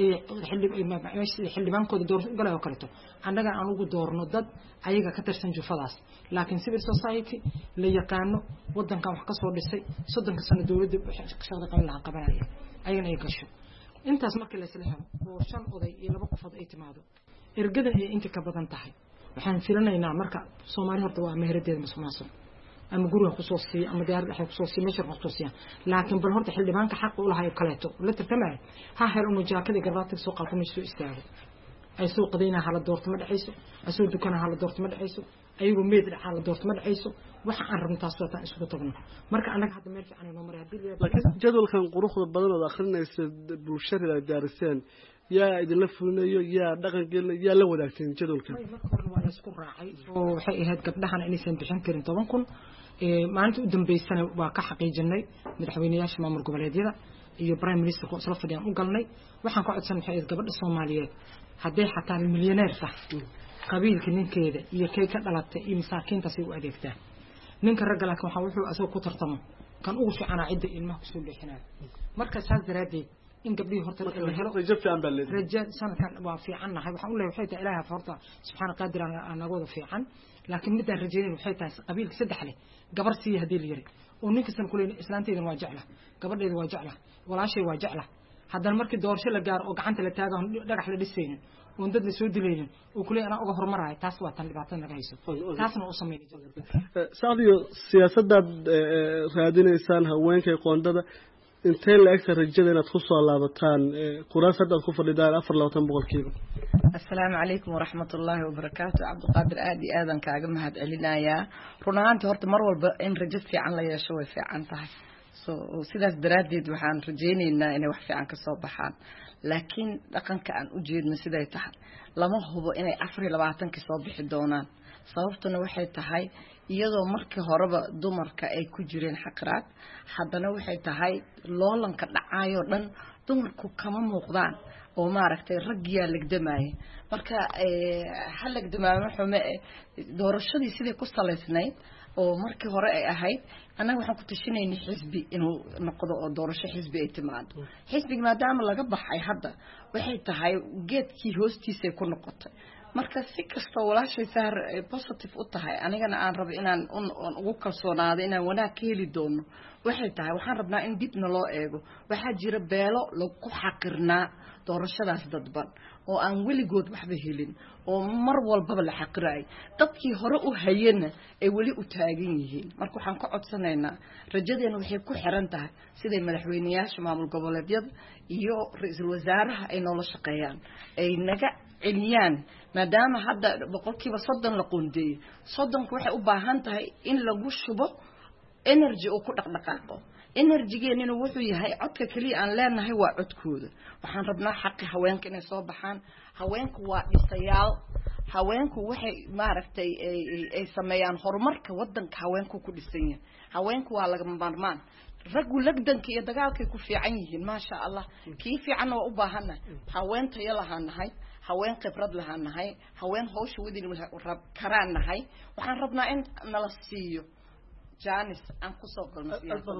xildhibaankooda doorasho galay oo kaleeto annaga aan ugu doorno dad ayaga ka tirsan jufadaas laakiin civil society la yaqaano wadankan wax ka soo dhisay 30 sano dawladda shaqada qabanaya ayagana ay gasho intaas markii la isla helo oo 5 oday iyo 2 qofood ay timaado ergada ay inta ka badan tahay waxaan filanaynaa marka Soomaali horta waa meeradeeda mas'uuliyad ama guriga ku soo siiyay ama diyaar dhexe ku soo siiyay meesha ku soo siiyay laakiin bal horta xildhibaanka xaq u lahayo kaleeto la tartamay ha helo inuu jaakada garbaadka soo qalqamay soo istaago ay soo qadayna hala doorto ma dhaxayso asoo dukana hala doorto ma dhaxayso ayagu meed dhaxa hala doorto ma dhaxayso waxa aan rabno taas waa isku tagno marka anaga hadda meel fiican inoo maray hadii laakiin jadwalkan quruxda badan oo akhrinaysa bulshada ay daariseen yaa idin la fulinayo yaa dhaqan gelin yaa la wadaagteen jadwalkan waa isku raacay oo waxay ahayd gabdhahan inaysan bixin karin 10,000 maalinta u dambeysana waa ka xaqiijinay madaxweynayaasha maamul goboleedyada iyo prime minister ku isla fadhiyaan u galnay waxaan ka codsanay gabadha Soomaaliyeed haday xataa milyaneer ah qabiilka ninkeeda iyo kay ka dhalatay iyo masaakiinta si u adeegtaa ninka rag laakiin waxa wuxuu asoo ku tartamo kan ugu fiicana cidda ilmaha ku soo leexinaa marka saas daraadeed in gabdhii horta la helo rajo fiican baa leedahay rajo sanadkan waa fiicannahay waxaan u leeyahay waxay tahay ilaahay horta subxaana qaadir anagooda fiican laakiin midaan rajeynay waxay tahay qabiilka 3 leh gabar sii hadii la yiri oo ninkasan kuleeyay islaanteedan waa jecla gabadheedu waa jecla walaashay waa jecla haddana markii doorasho la gaaro oo gacanta la taago dhagax la dhisaynin oo dad la soo dilaynin oo kuleeyay ana uga hormarahay taas waa tan dhibaatada naga hayso taasna u sameeyay saadiyo siyaasadda raadinaysaan haweenka qoondada intee la egta rajada inaad ku soo laabataan quraasada aad ku fadhidaan 24% السلام عليكم ورحمة الله وبركاته عبد القادر آدي آذن كاغم هاد علينا رونانتي هورت مرول إن رجت في عن لا يشوي في عن تاع سيداس دراديد وحان رجيني إن wax fiican ka soo baxaan laakiin dhaqanka aan u jeedno siday tahay lama hubo inay 24 ka soo bixi doonaan sababtuna waxay tahay iyadoo markii horeba dumarka ay ku jireen xaqraad haddana waxay tahay loolanka dhacayo dhan dumarku kama muuqdaan oo maaragtay raggiya lagdamaay marka hal lagdamaay xume doorashadii sidii ku saleysnayd oo markii hore ay ahayd anaga waxaan ku tashinaynay xisbi inuu noqdo oo doorasho xisbi ay timaado xisbiga maadaama laga baxay hadda waxay tahay geedkii hoostiisa ku noqotay marka si kasta walaashay saar positive u tahay anigana aan rabo inaan ugu kalsoonaado inaan wanaag ka heli doono waxay tahay waxaan rabnaa in dibna loo eego waxaa jira beelo lagu xaqirnaa doorashadaas dadban oo aan weligood waxba helin oo mar walbaba la xaqiraay dadkii hore u hayeen ay weli u taagan yihiin marka waxaan ka codsanaynaa rajadeena waxay ku xiran tahay siday madaxweynayaasha maamul goboleedyada iyo ra'iisul wasaaraha ay nolol shaqeeyaan ay naga celiyaan maadaama hadda 30% la qoondeeyay 30 waxay u baahan tahay in lagu shubo energy oo ku dhaqdhaqaaqo energy-geena wuxuu yahay codka kaliya aan leenahay waa codkooda waxaan rabnaa xaqi haweenka inay soo baxaan haweenku waa dhisayaal haweenku waxay maaragtay ay sameeyaan horumarka wadanka haweenku ku dhisan yahay haweenku waa laga maarmaan raggu lagdanka iyo dagaalkay ku fiican yihiin ma sha Allah kii fiican oo u baahana haweenta yalahaanahay haween khibrad lahaanahay haween hawsha wadin rab karaan nahay waxaan rabnaa in nala siiyo jaanis aan ku soo galno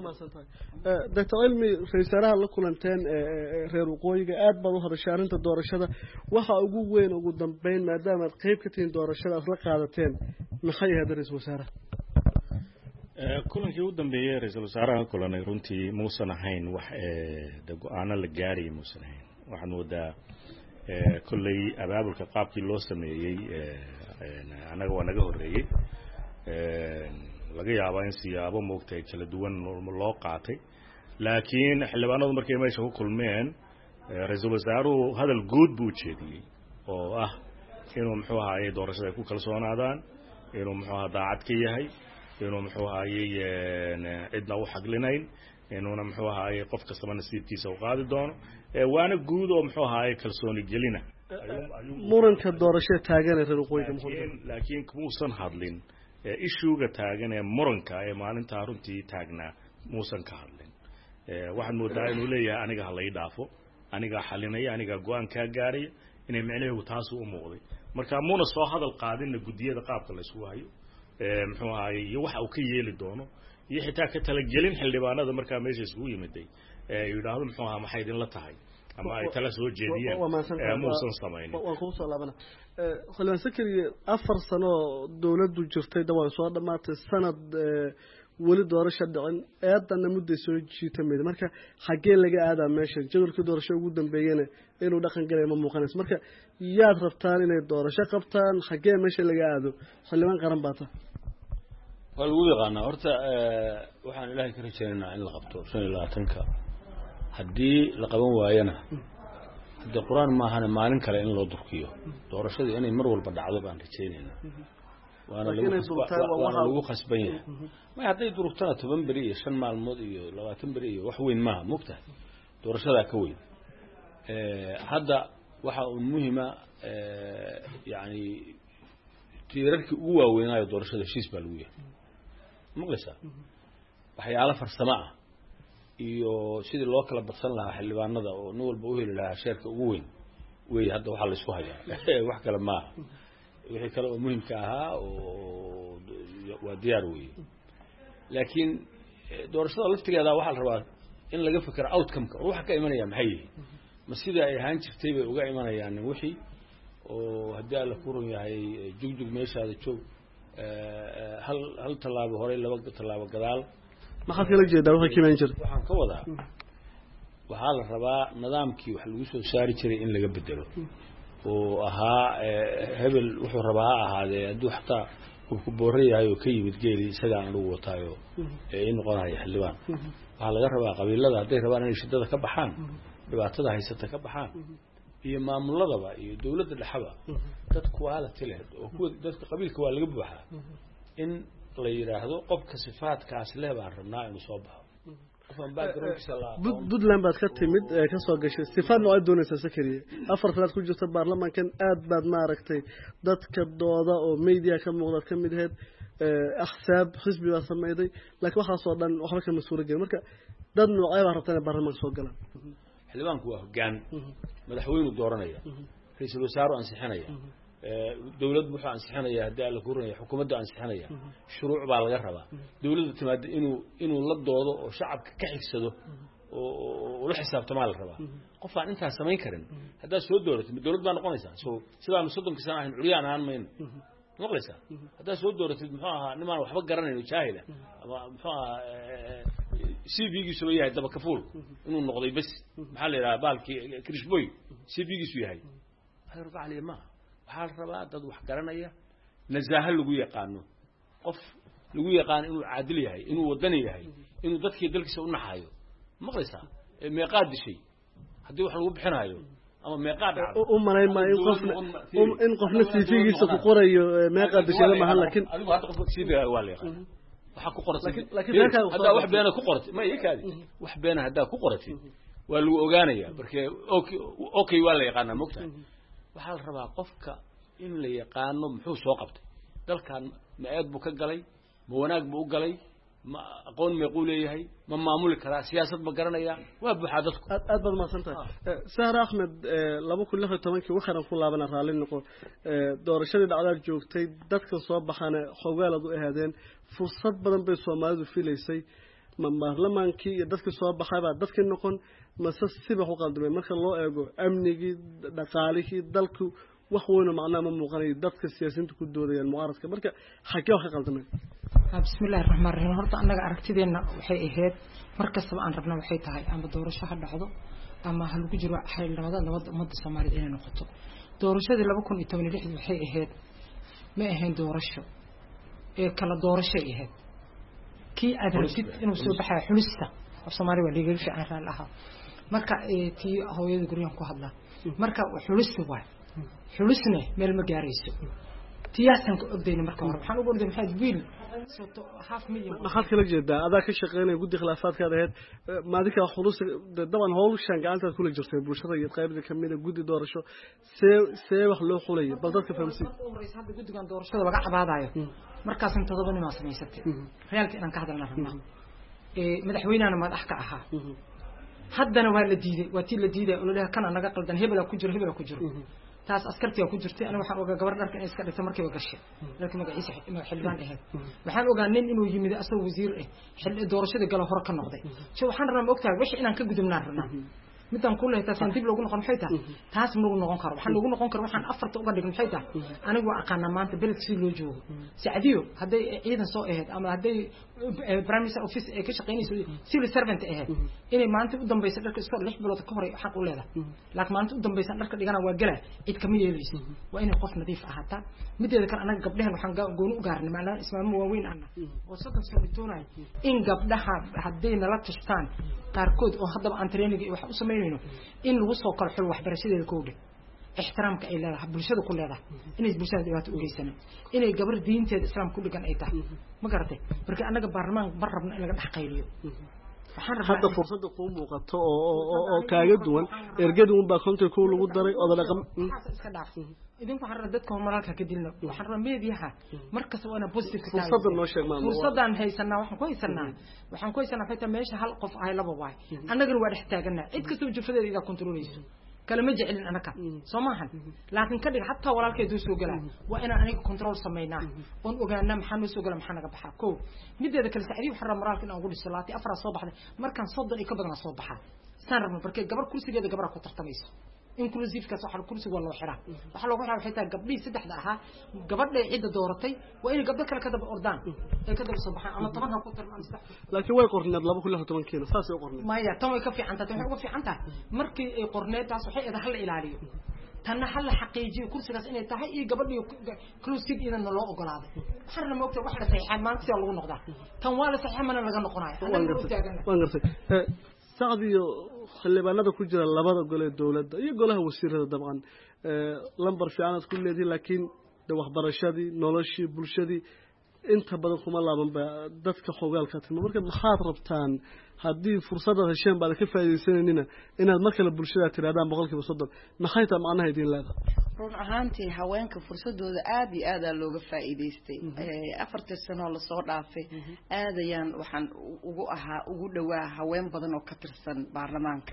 Dr. Ilmi raysaraha la kulanteen reer waqooyiga aad baan u hadashay arrinta doorashada waxa ugu weyn ugu dambeyn maadaama qayb ka tihiin doorashada asla qaadateen maxay ahayd ra'iisul wasaaraha kulankii u dambeeyay ra'iisul wasaaraha kulanay runtii muusan ahayn wax go'aano la gaaray muusan ahayn waxaan wadaa kullay abaabulka qaabkii loo sameeyay anaga waa naga horeeyay laga yaabaa in siyaabo moogtay kala duwan loo qaatay laakiin xildhibaanadu markay meesha ku kulmeen ra'iisul wasaaruhu hadal guud buu jeediyay oo ah inuu muxuu ahaayay doorashada ay ku kalsoonaadaan inuu muxuu ahaa daacad ka yahay inuu muxuu ahaayay cidna u xaglinayn inuuna muxuu ahaayay qof kastaba nasiibkiisa u qaadi doono waana guud oo muxuu ahaayay kalsooni gelina muranka doorashada taagan ee reer waqooyiga laakiin muusan hadlin ishuuga taagan ee muranka ee maalinta runtii taagnaa muusan ka hadlin waxaan moodaa inuu leeyahay aniga ha la ii dhaafo aniga xalinaya aniga go'aan ka gaaray inay macnaheedu taas u muuqday marka muuna soo hadal qaadin gudiyada qaabka la isku hayo muxuu ahaayay iyo waxa uu ka yeeli doono iyo xitaa ka tala gelin xildhibaanada marka meesha isugu yimiday yiraahdo muxuu ahaa maxay idin la tahay ama ay tala soo jeediyeen muusan samaynin waan ku soo laabana xildhibaan Sakariye 4 sano dawladdu jirtay dawaan soo dhamaatay sanad wali doorasho dhicin eedana muddo soo jiitamay marka xagee laga aadaa meesha jadwalka doorasho ugu dambeeyana inuu dhaqan galay ma muuqanays marka yaad rabtaan inay doorasho qabtaan xagee meesha laga aado xildhibaan qaran baata wal ugu yaqaana horta waxaan ilaahay ka rajaynaynaa in la qabto 25ka haddii la qaban waayana hadda quraan ma ahana maalin kale in loo durkiyo doorashada inay mar walba dhacdo baan rajaynaynaa waana lagu khasban yahay ma hadday durugtana 10 bari iyo 5 maalmood iyo 20 bari iyo wax weyn maaha mugtahay doorashada ka weyn hadda waxa uu muhiima yani tiirarkii ugu waaweynayo doorashada heshiis baa lagu yahay maqlaysaa waxyaalo farsamo ah iyo sidii loo kala badsan lahaa xildhibaanada oo nin walba u heli lahaa sheerka ugu weyn way hadda waxa la isku hayaa wax kale maaha wixii kale oo muhiimka ahaa oo waa diyaar weeye laakiin doorashada laftigeeda waxaa la rabaa in laga fikiro outcome-ka waxa ka imanaya maxay yihiin ma sida ay ahaan jirtay bay uga imanayaan wixii oo haddii alla ku run yahay jugjug meeshaada joog hal tallaabo hore laba tallaabo gadaal maxaad kala jeedaa waxa kiiman jir waxaan ka wadaa waxaa la rabaa nidaamkii wax lagu soo saari jiray in laga bedelo oo ahaa hebel wuxuu rabaa ahaadee hadduu xataa uu ku booran yahay oo ka yimid geeli isagaan lagu wataayo in noqonaya xildhibaan waxaa laga rabaa qabiilada hadday rabaan inay shidada ka baxaan dhibaatada haysata ka baxaan iyo maamuladaba iyo dawladda dhaxaba dadku waa la tilay oo kuwa dadka qabiilka waa laga buuxaa in la yiraahdo qofka sifaadkaas leh baan rabnaa inuu soo baxo Puntland baad ka timid ka soo gashay sifaad nooc doonaysa Sakariye 4 sanaad ku jirta baarlamaankan aad baad ma aragtay dadka dooda oo media ka muuqda ka mid ahayd axsaab xisbi baa sameeyay laakiin waxa soo dhan waxba ka masuul galay marka dad noocay baa rabtaan baarlamaanka soo galaan xildhibaanku waa hoggaan madaxweyne dooranaya ra'iisul wasaare ansixinaya dawlad wuxuu ansixinaya hadii la kurinaya xukuumadda ansixinaya shuruuc baa laga rabaa dawladdu timaad inuu la doodo oo shacabka ka xigsado oo la xisaabtama la rabaa qof aan inta sameyn karin hadaa soo dooratay dawlad baa noqonaysa soo sidaan 30 sano ahayn curiyaan aan mayn noqonaysa hadaa soo dooratay muxuu ahaa nimaan waxba garanayno jaahila ama muxuu ahaa CV-giisu yahay daba kafuul inuu noqday bas maxaa la yiraahdaa baalki krishboy CV-giisu yahay ay rabaa ma waxaa la rabaa dad wax garanaya nasaaha lagu yaqaano qof lagu yaqaan inuu caadil yahay inuu wadan yahay inuu dadkii dalkiisa u naxayo maqlaysaa meeqaad dishay hadii wax lagu bixinayo ama meeqaad u malayn ma in qofna CV-giisa ku qorayo meeqaad dishay ma aha laakiin adigu hadda qofka CV-ga waa la yaqaan waxa ku qoratay hadda wax beena ku qoratay ma yikaadi wax beena hadda ku qoratay waa lagu ogaanaya markee okay waa la yaqaanaa mogtahay waxaa la rabaa qofka in la yaqaano muxuu soo qabtay dalkan ma aad buu ka galay ma wanaag buu u galay ma aqoon meequu leeyahay ma maamuli karaa siyaasad ma garanaya waa buuxa dadku aad baad maasantahay Sahar Ahmed 2016 waxaan ku laabana raali noqo doorashadii dhacdaad joogtay dadka soo baxana xogaalad u ahaadeen fursad badan bay Soomaalidu filaysay ma baarlamaankii iyo dadka soo baxay baa dadka noqon mase siba u qaldamay marka loo eego amnigii dhaqaalihii dalku wax weyn oo macna ma muuqanay dadka siyaasiyiinta ku doodayaan mucaaradka marka xagee wax ka qaldamay بسم الله الرحمن الرحيم horta anaga aragtideena waxay ahayd markastaba aan rabna waxay tahay ama doorasho ha dhacdo ama hal ku jiro xilnimada nabad umada Soomaaliyeed inay noqoto doorashadii 2016 waxay ahayd ma ahayn doorasho ee kala doorasho ahayd kii aad rabtid inuu soo baxay xulista af Soomaali waa liiga fiican raal aha marka tii hooyada guriyaan ku hadlaa marka xulista waa xulisna meel ma gaarayso tiyaasan ku ogdayna marka hore waxaan ugu orday maxay wiil soo half million maxaad kala jeedaa adaa ka shaqeynay guddi khilaafaadkaad ahayd maadika xulus daban hawshan gacantaad kula jirtay bulshada iyo qaybada kamida guddi doorasho see wax loo xulay bal dadka fahamsi hadda guddigan doorashada laga cabaadayo markaas inta todoba nin ma samaysatay reality inaan ka hadalna rabnaa madaxweynaha madax ka ahaa haddana waa la diiday waa tii la diiday oo leeyahay kana naga qaldan hebel ku jiro taas askartiga ku jirtay aniga waxaan ogaa gabar dharka iska dhigtay markii uu gashay laakiin magaciisa xildhibaan ahayd waxaan ogaa nin inuu yimid asoo wasiir ah xil doorashada galo hor ka noqday waxaan rabnaa ogtahay wixii inaan ka gudubnaan rabnaa midaan ku leeyahay taas dib loogu noqon xayta taas ma noqon karo waxaan loogu noqon karo waxaan afarta uga dhigin xayta anigu waa aqaana maanta beledkii loo joogo saacadiyo haday ciidan soo ahayd ama haday prime minister office ay ka shaqeynayso civil servant ahayd inay maanta u dambaysa dharka iska 6 bilood ka hor xaq u leedahay laakiin maanta u dambaysa dharka dhigana waa gala cid kama yeelayso waa inay qof nadiif ahaato mideeda kale anaga gabdhahan waxaan gooni u gaarnay macnaha ismaamo waaweyn ana oo soddon sano toonay in gabdhaha haday nala tashtaan qaarkood oo haddaba aan training wax u sameeyno in lagu soo kala xul waxbarashadeeda kooga ixtiraamka ay leedahay bulshada ku leedahay inay bulshada dhibaato u geysan inay gabar diinteeda islaam ku dhigan ay tahay ma garatay marka anaga baarlamaan bar rabna in laga dhaxqayliyo hadda fursada ku muuqato oo kaaga duwan ergadu un baa konta ku lagu daray oo dhaqan iska dhaaf idinku waxaan rabaa dadka horumarka ka dilna waxaan rabaa meediyaha markas waa inaan positive ka tahay fursadan noo sheeg maamo fursadan haysanaa waxaan ku haysanaa fayta meesha hal qof ay laba waay annagana waa dhex taaganaa cid kasta jifadeeda ida kontroleyso kala ma jecelin anaka Soomahan laakiin ka dhig hatta walaalkeedu soo galaa waa inaan aniga control sameeynaa oo ogaanaa maxaa soo gala maxaa naga baxaa ko mideeda kale saacadii waxaan rabaa moraalka inaan ugu dhiso laati afar soo baxday markaan 30 ka badan soo baxaa saan rabno markay gabar kursigeeda gabar ku tartamayso inclusive ka soo kursiga waa loo xiraa waxa loogu xiraa xitaa gabdhii saddexda ahaa gabadhay cid dooratay waa in gabdho kale ka daba ordaan ay ka daba soo baxaan ama 10 ha ku tarmaan laakiin way qorneed 2 kiilo saas ay qorneed maya tan way ka fiican tahay waxay uga fiican tahay markii ay qorneed taas waxay ida hal ilaaliyo tan hal xaqiijiyo kursigaas inay tahay iyo gabadhii crucible inaan loo ogolaaday waxaan ma ogtahay wax la saxiixay maanta si lagu noqdaa tan waa la saxiixay mana laga noqonayo waan gartay saadiyo xildhibaanada ku jira labada gole dawladda iyo golaha wasiirada dabcan lambar fiican ku leeyahay laakiin waxbarashadii noloshii bulshadii inta badan kuma laaban ba dadka xogaalka timo marka maxaad rabtaan haddii fursada hesheen baad ka faa'iideysanayna inaad markale bulshada tiraadaan 100% maxay tahay macnaha idin leedahay run ahaantii haweenka fursadooda aad iyo aad looga faa'iideystay 4 sano la soo dhaafay aadayaan waxaan ugu dhawaa haween badan oo ka tirsan baarlamaanka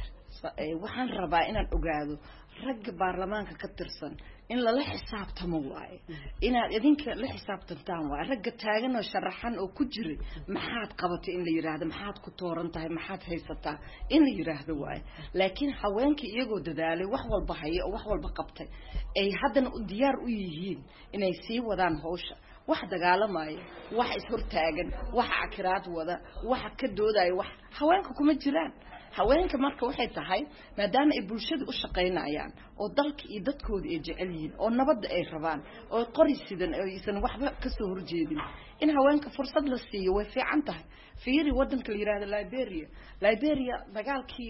waxaan rabaa inaan ogaado ragga baarlamaanka ka tirsan in la xisaabtamo waaye inaad idinka la xisaabtantaan waaye ragga taagan oo sharaxan oo ku jiray maxaad qabatay in la yiraahdo maxaad ku tooran tahay maxaad haysataa in la yiraahdo waaye laakiin haweenkii iyagoo dadaalay wax walba hayay oo wax walba qabtay ay haddana u diyaar u yihiin inay sii wadaan hawsha wax dagaalamaya wax is hortaagan wax akiraad wada wax ka doodaya wax haweenka kuma jiraan haweenka marka waxay tahay maadaama ay bulshada u shaqeynayaan oo dalka iyo dadkooda ay jecel yihiin oo nabadda ay rabaan oo qorisidan aysan waxba ka soo horjeedin in haweenka fursad la siiyo way fiican tahay fiiri wadanka la yiraahdo Liberia dagaalkii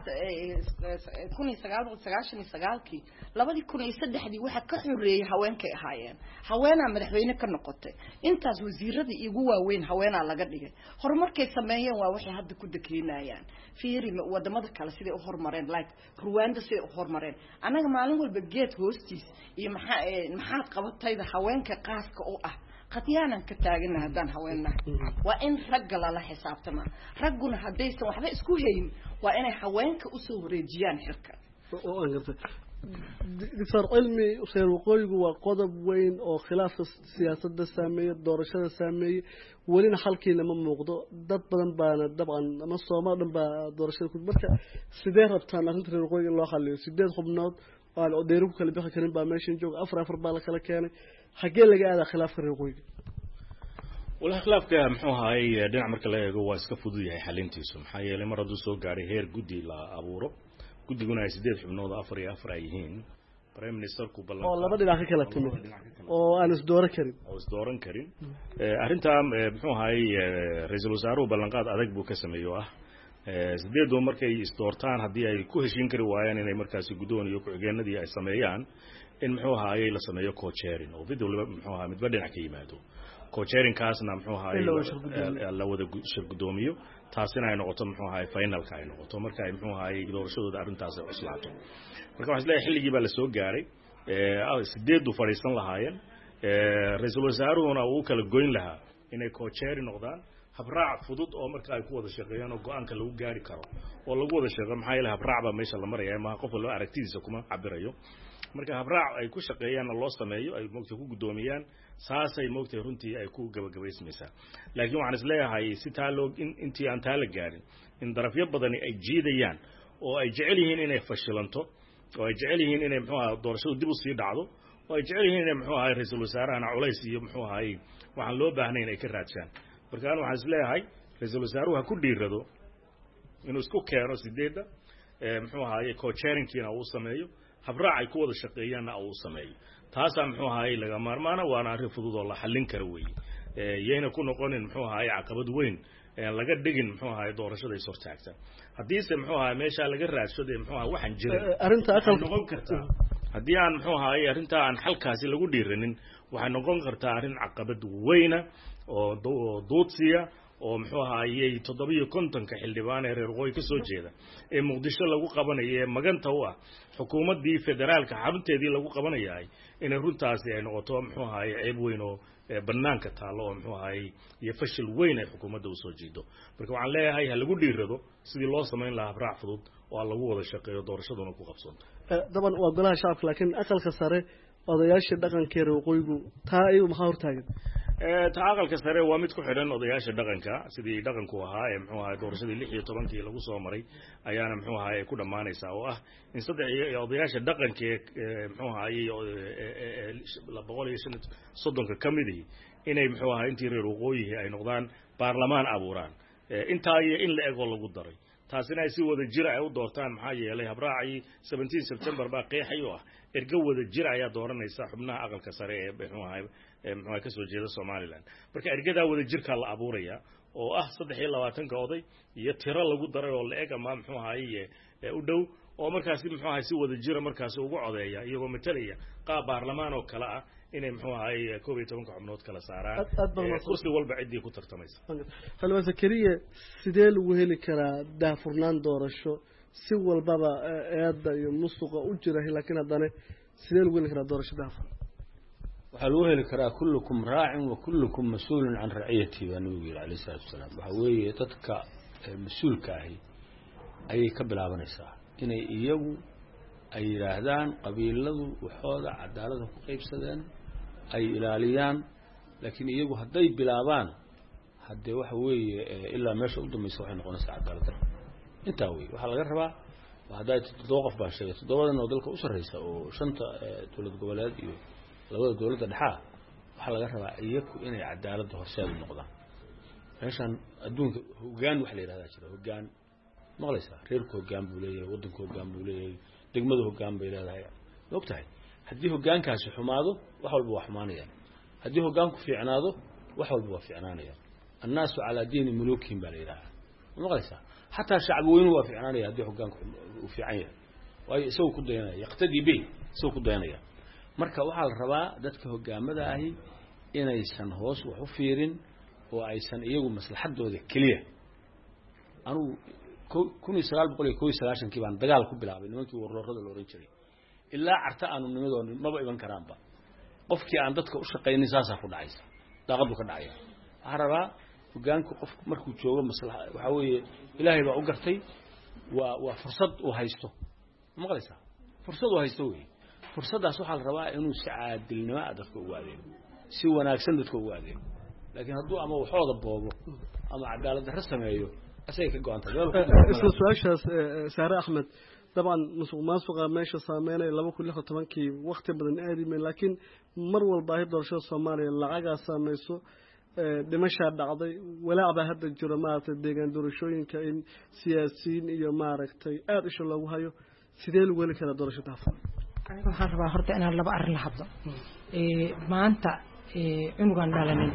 1999 2003 waxa ka xoreeyay haweenkay ahaayeen haweena madaxweyne ka noqotay intaas wasiirada igu waaweyn haweena laga dhigay horumarkay sameeyeen waa waxay hadda ku dakeynayaan fiiri wadamada kale sidii u horumareen like Rwanda sidii u horumareen anaga maalin walba geed hoostiis iyo maxaad qabatayda haweenka qaaska oo ah qadiyaanan ka taagana hadaan haweenna waa in ragga la xisaabtama ragguna hadaysan waxba isku hayn waa inay haweenka u soo wareejiyaan xirka oo aan gartay diktor cilmi seyr waqooyigu waa qodob weyn oo khilaafka siyaasadda saameeya doorashada saameeya walina halkiina ma muuqdo dad badan baana dabcan ama Soomaali dhan baa doorashada ku marka sidee rabtaan arrinta reer waqooyiga loo xalliyo 8 xubnood oo dheeru kala bixi karin baa meeshan joog 4 baa la kala keenay xagee laga aadaa khilaafka reer waqooyiga walahi khilaafka muxuu ahaayey dhinac marka la eego waa iska fudud yahay xalintiisu maxaa yeelay mar hadduu soo gaaray heer guddi la abuuro guddiguna ay 8 xubnood 4 iyo 4 ay yihiin prime ministerku ballan oo laba dhinac ka kala timid oo aan isdooran karin arrinta muxuu ahaayey ra'iisul wasaaruhu ballanqaad adag buu ka sameeyo ah 8 markay isdoortaan haddii ay ku heshiin kari waayaan inay markaasi guddoon iyo ku-xigeenadii ay sameeyaan in muxuu ahaayey la sameeyo co-chairing oo mid waliba muxuu ahaa midba dhinac ka yimaado co-chairing kaasna muxuu ahaayey la wada shir guddoomiyo taasina ay noqoto muxuu ahaayey finalka ay noqoto marka ay muxuu ahaayey doorashadooda arrintaas ay cuslaato marka waxaan isleeyahay xilligii baa la soo gaaray 8 fadhiisan lahaayeen ra'iisul wasaaruhuna uu kala goyn lahaa inay co-chairing noqdaan habraac fudud oo marka ay ku wada shaqeeyaan oo go'aanka lagu gaari karo oo lagu wada shaqeeyo maxaa yeelay habraac baa meesha la maraya ma qof walba aragtidiisa kuma cabirayo marka habraac ay ku shaqeeyaan loo sameeyo ay moogtay ku gudoomiyaan saasay moogtay runtii ay ku gabagabaysmaysaa laakiin waxaan isleeyahay si taalo intii aan taala gaarin in darafyo badani ay jiidayaan oo ay jecel yihiin inay fashilanto oo ay jecel yihiin inay muxuu ahaa doorashadu dib u sii dhacdo oo ay jecel yihiin inay muxuu ahaa ra'iisul wasaarahana culays iyo muxuu ahaa waxaan loo baahnay inay ka raadshaan marka waxaan isleeyahay ra'iisul wasaaruhu ha ku dhiirado inuu isku keeno 8 muxuu ahaa co-chairingkiina uu sameeyo habraac ay ku wada shaqeeyaanna uu sameeyo taasa muxuu ahaayey laga maarmaana waana arrin fudud oo la xallin karo weeye yayna ku noqonin muxuu ahaayey caqabad weyn laga dhigin muxuu ahaayey doorashada ay sortaagta haddiise muxuu ahaayey meesha laga raadsado muxuu ahaayey waxaan jirin arrinta aqalka noqon kartaa haddii aan muxuu ahaayey arrinta aan xalkaasi lagu dhiiranin waxay noqon kartaa arrin caqabad weyna oo doodsiya oo muxuu ahaayey 750 xildhibaan ee reer waqooyi ka soo jeeda ee muqdisho lagu qabanayo ee maganta u ah xukuumaddii federaalka xarunteedii lagu qabanayay in runtaasi ay noqoto muxuu ahaayey ceeb weyn oo banaanka taalo oo muxuu ahaayey iyo fashil weyn ay xukuumadda u soo jeedo marka waxaan leeyahay ha lagu dhiirado sidii loo sameyn lahaa habraac fudud oo lagu wada shaqeeyo doorashaduna ku qabsanto daban waa golaha shacabka laakiin aqalka sare odayaasha dhaqanka ee waqooyigu taa ay maxaa hortaagan taaqalka sare waa mid ku xidhan odayaasha dhaqanka sidii dhaqanku ahaa ee muxuu ahaa doorashadii 16 lagu soo maray ayaana muxuu ahaa ku dhamaanaysaa oo ah in saddex odayaasha dhaqanka muxuu ahaa 230 kamidii inay muxuu ahaa intii reer waqooyi ay noqdaan baarlamaan abuuraan intaa iyo in la ego lagu daray taasina ay si wada jir ay u doortaan maxaa yeelay habraacii 17 September baa qeexay oo ah erga wada jir ayaa dooranaysa xubnaha aqalka sare ee muxuu ahaa ka soo jeeda Soomaaliland marka ergada wada jirka la abuuraya oo ah 23 oday iyo tiro lagu daray oo la eg ama muxuu ahaayey u dhow oo markaas muxuu ahaayey si wada jir markaas ugu codeeya iyagoo matalaya qaab baarlamaan oo kala ah inay muxuu ahaayey 12 xubnood kala saaraan kursi walba cidii ku tartamaysa halwa Zakariya sidee lagu heli karaa daafurnaan doorasho si walbaba eedda iyo musuqa u jira laakiin haddana sidee lagu heli karaa doorasho daafur waxaa lagu heli karaa kullukum raacin wa kullukum mas'uulun can ra'iyati wa nabiga alayhi salatu wasalam waxa weeye dadka mas'uulka ahi ayay ka bilaabanaysaa inay iyagu ay yiraahdaan qabiiladu waxooda cadaalad ku qaybsadeen ay ilaaliyaan laakiin iyagu hadday bilaabaan hadde waxa weeye ilaa meesha u dambaysa waxay noqonaysaa cadaalad intaa weeye waxaa laga rabaa hadday 7 qof baa sheegay 7 oo dalka u sareysa oo 5 dawlad goboleed iyo labada dawladda dhaxaa waxa laga rabaa iyagu inay cadaalad horseed noqdaan meeshan adduunka hoggaan wax la yiraahdaa jira hoggaan maqlaysa reerku hoggaan buu leeyahay waddanku hoggaan buu leeyahay degmadu hoggaan bay leedahay ogtahay haddii hoggaankaasi xumaado wax walba waa xumaanayaan haddii hoggaanku fiicnaado wax walba waa fiicnaanayaan annaasu calaa diini muluukihim baa la yiraahdaa maqlaysa xataa shacbi weynu waa fiicnaanaya haddii hoggaanku uu fiican yahay waayo isagu ku dayanaya yaqtadii bay isagu ku dayanaya marka waxaa la rabaa dadka hoggaamada ahi inaysan hoos wax u fiirin oo aysan iyagu maslaxadooda kaliya anu 1991 baan dagaal ku bilaabay nimankii warroorada la oran jiray ilaa carta aanu nimadoon maba iban karaanba qofkii aan dadka u shaqeynay saasa ku dhacaysa daaqadu ka dhacaya waxa rabaa hoggaanku qof markuu joogo maslaxa waxa weeye ilaahay baa u gartay waa fursad uu haysto maqlaysa fursad uu haysto weeye fursadaas waxa la rabaa inuu si caadilnimo dadka ugu adeego si wanaagsan dadka ugu adeego laakiin hadduu ama waxooda boobo ama cadaalad darro sameeyo asay ka go'antay isla su'aashaas Saare Ahmed طبعا musuqmaasuqa meesha saameynay 2016 waqti badan aadimay laakiin mar walba ay doorashada Soomaaliya lacaga saameyso dhimashaa dhacday walaacbaa hadda jiro maaragtay deegaan doorashooyinka in siyaasiyiin iyo maaragtay aada isha loogu hayo sidee lagu heli karaa doorasho daafur aniga waxaan rabaa horta inaan laba arrin la hadlo maanta cunugan dhalanin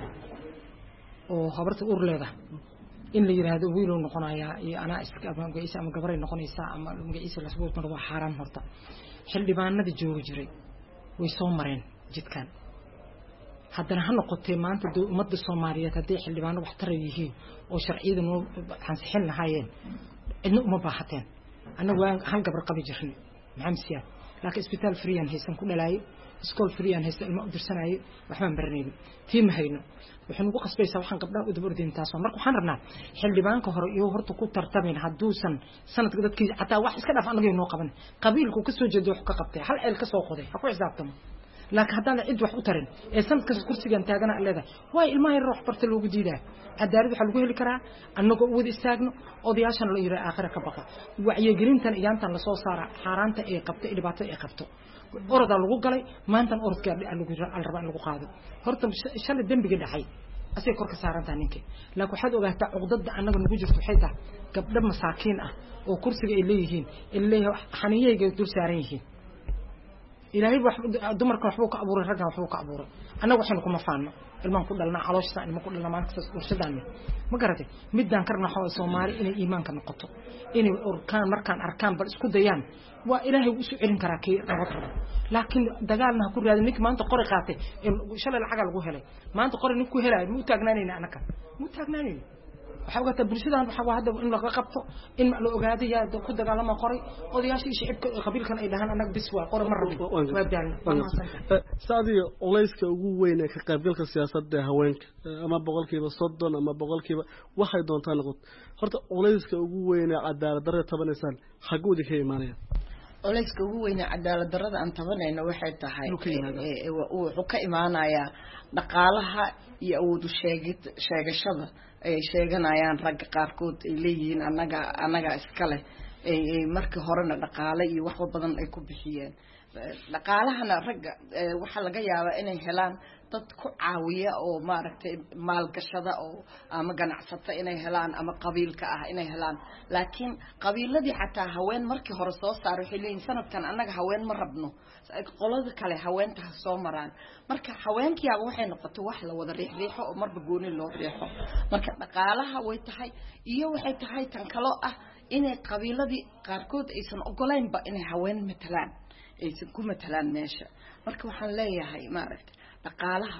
oo habarta uur leedahay in la yiraahdo wiiloo noqonayaa iyo anaa iska magaciisa ama gabaray noqonaysaa ama magaciisa la suuq mar waa xaraan horta xildhibaanada jooga jiray way soo mareen jidkan haddana ha noqotay maanta ummadda Soomaaliyeed haday xildhibaano wax taray yihiin oo sharciyada noo ansixin lahaayeen cidna uma baahateen anagu hal gabar qabi jirnay maxamed siyaad laakiin isbitaal freean haysan ku dhalaayay iskool freean haysan ilmo u dirsanayay waxaan baranayay tiim hayno waxaan ugu qasbaysaa waxaan gabdhaha u daba ordintaa soo marka waxaan rabnaa xildhibaanka hore iyo horta ku tartameen haduusan sanadka dadkii xataa wax iska dhaaf anaga inoo qaban qabiilku ka soo jeedo wax ka qabtay hal ceel ka soo qoday ha ku xisaabtamo laakiin haddana cid wax u tarin ee sanadka kursigan taagana leedahay way ilmaha yar wax barta loogu diidaa cadaalad waxa lagu heli karaa annagoo wada istaagno odayaashan la yiraahdo aakhira ka baqa wacyigelintan iyaantan la soo saara xaaraanta ee qabto dhibaatada ee qabto orada lagu galay maantan orodka raba in lagu qaado horta shalay dambiga dhacay asay kor ka saarantaa ninka laakiin waxaad ogaataa cuqdada annaga nagu jirto waxay tahay gabdho masaakiin ah oo kursiga ay leeyihiin ilaa xaniyayga dul saaran yihiin ilaahay wax dumarka waxbuu ka abuuray ragga waxbuu ka abuuray annaga waxaynu kuma faano ilmaan ku dhalnaa caloosha ilmo ku dhalnaa maanta warshadaan ma garatay midaan karna waxa Soomaali inay iimaanka noqoto inay urkaan markaan arkaan bal isku dayaan waa ilaahay u soo celin karaa kii nabad rabo laakiin dagaalna ku raadin ninka maanta qori qaatay shalay lacag lagu helay maanta qori ninku helay mu taagnaanayna anaka mu taagnaanayna waxa uga bulshadaan waxa hadda in laga qabto in la ogaado yaa ku dagaalama qoray odayaashii shicibka qabiilkan ay dhahan anaga bis waa qori mar rabo waa daalna saadiyo olayska ugu weyn ee ka qaybgalka siyaasadda haweenka ama boqolkiiba 30 ama boqolkiiba waxay doontaan noqoto horta olayska ugu weyn ee cadaalad darrada tabanaysan xagoodi ka iimaanaya olayska ugu weyn ee cadaalad darrada aan tabanayna waxay tahay wuxuu ka imaanayaa dhaqaalaha iyo awood sheegashada ay sheeganayaan rag qaarkood ay leeyihiin anaga iska leh markii horena dhaqaale iyo wax badan ay ku bixiyeen dhaqaalahana ragga waxa laga yaabaa inay helaan dad ku caawiya oo maaragtay maalgashada oo ama ganacsato inay helaan ama qabiilka ah inay helaan laakiin qabiiladii xataa haween markii hore soo saaray xilliin sanadkan anaga haween ma rabno qolada kale haweenta soo maraan marka haweenkiyaaba waxay noqotay wax la wada riixriixo oo marba gooni loo riixo marka dhaqaalaha way tahay iyo waxay tahay tan kale ah inay qabiiladii qaarkood aysan ogoleynba inay haween matalaan aysan ku matalaan meesha marka waxaan leeyahay maaragtay dhaqaalaha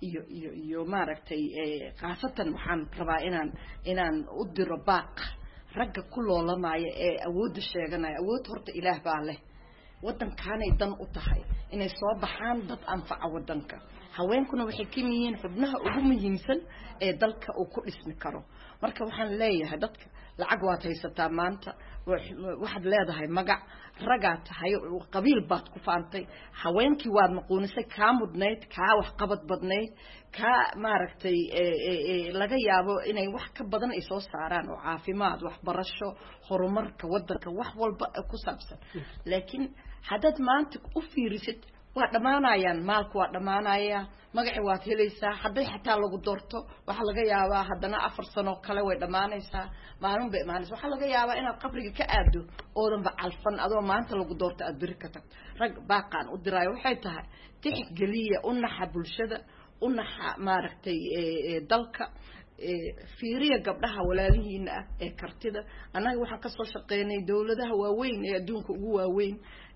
iyo maaragtay qaasatan waxaan rabaa inaan u diro baaq ragga ku loolamaya ee awoodda sheeganaya awood horta ilaah baa leh wadankaanay dan u tahay inay soo baxaan dad anfaca wadanka haweenkuna waxay ka yihiin xubnaha ugu muhiimsan ee dalka uu ku dhismi karo marka waxaan leeyahay dadka lacag waad haysataa maanta waxaad leedahay magac ragaa tahay qabiil baad ku faantay haweenkii waad maquunisay kaa mudnayd kaa wax qabad badnayd kaa maaragtay laga yaabo inay wax ka badan ay soo saaraan oo caafimaad waxbarasho horumarka wadanka wax walba ku saabsan laakiin haddaad maanta u fiirisid waa dhamaanayaan maalku waa dhamaanaya magaci waad helaysaa hadday xataa lagu doorto waxa laga yaabaa haddana 4 sano kale way dhamaanaysaa maalin bay imaanaysaa waxa laga yaabaa inaad qabriga ka aado oodan ba calfan adoo maanta lagu doorto aad biri ka tagto rag baaqan u diraayo waxay tahay tixgeliya u naxa bulshada u naxa maaragtay dalka fiiriya gabdhaha walaalihiina ah ee kartida anaga waxaan ka soo shaqeynay dawladaha waaweyn ee adduunka ugu waaweyn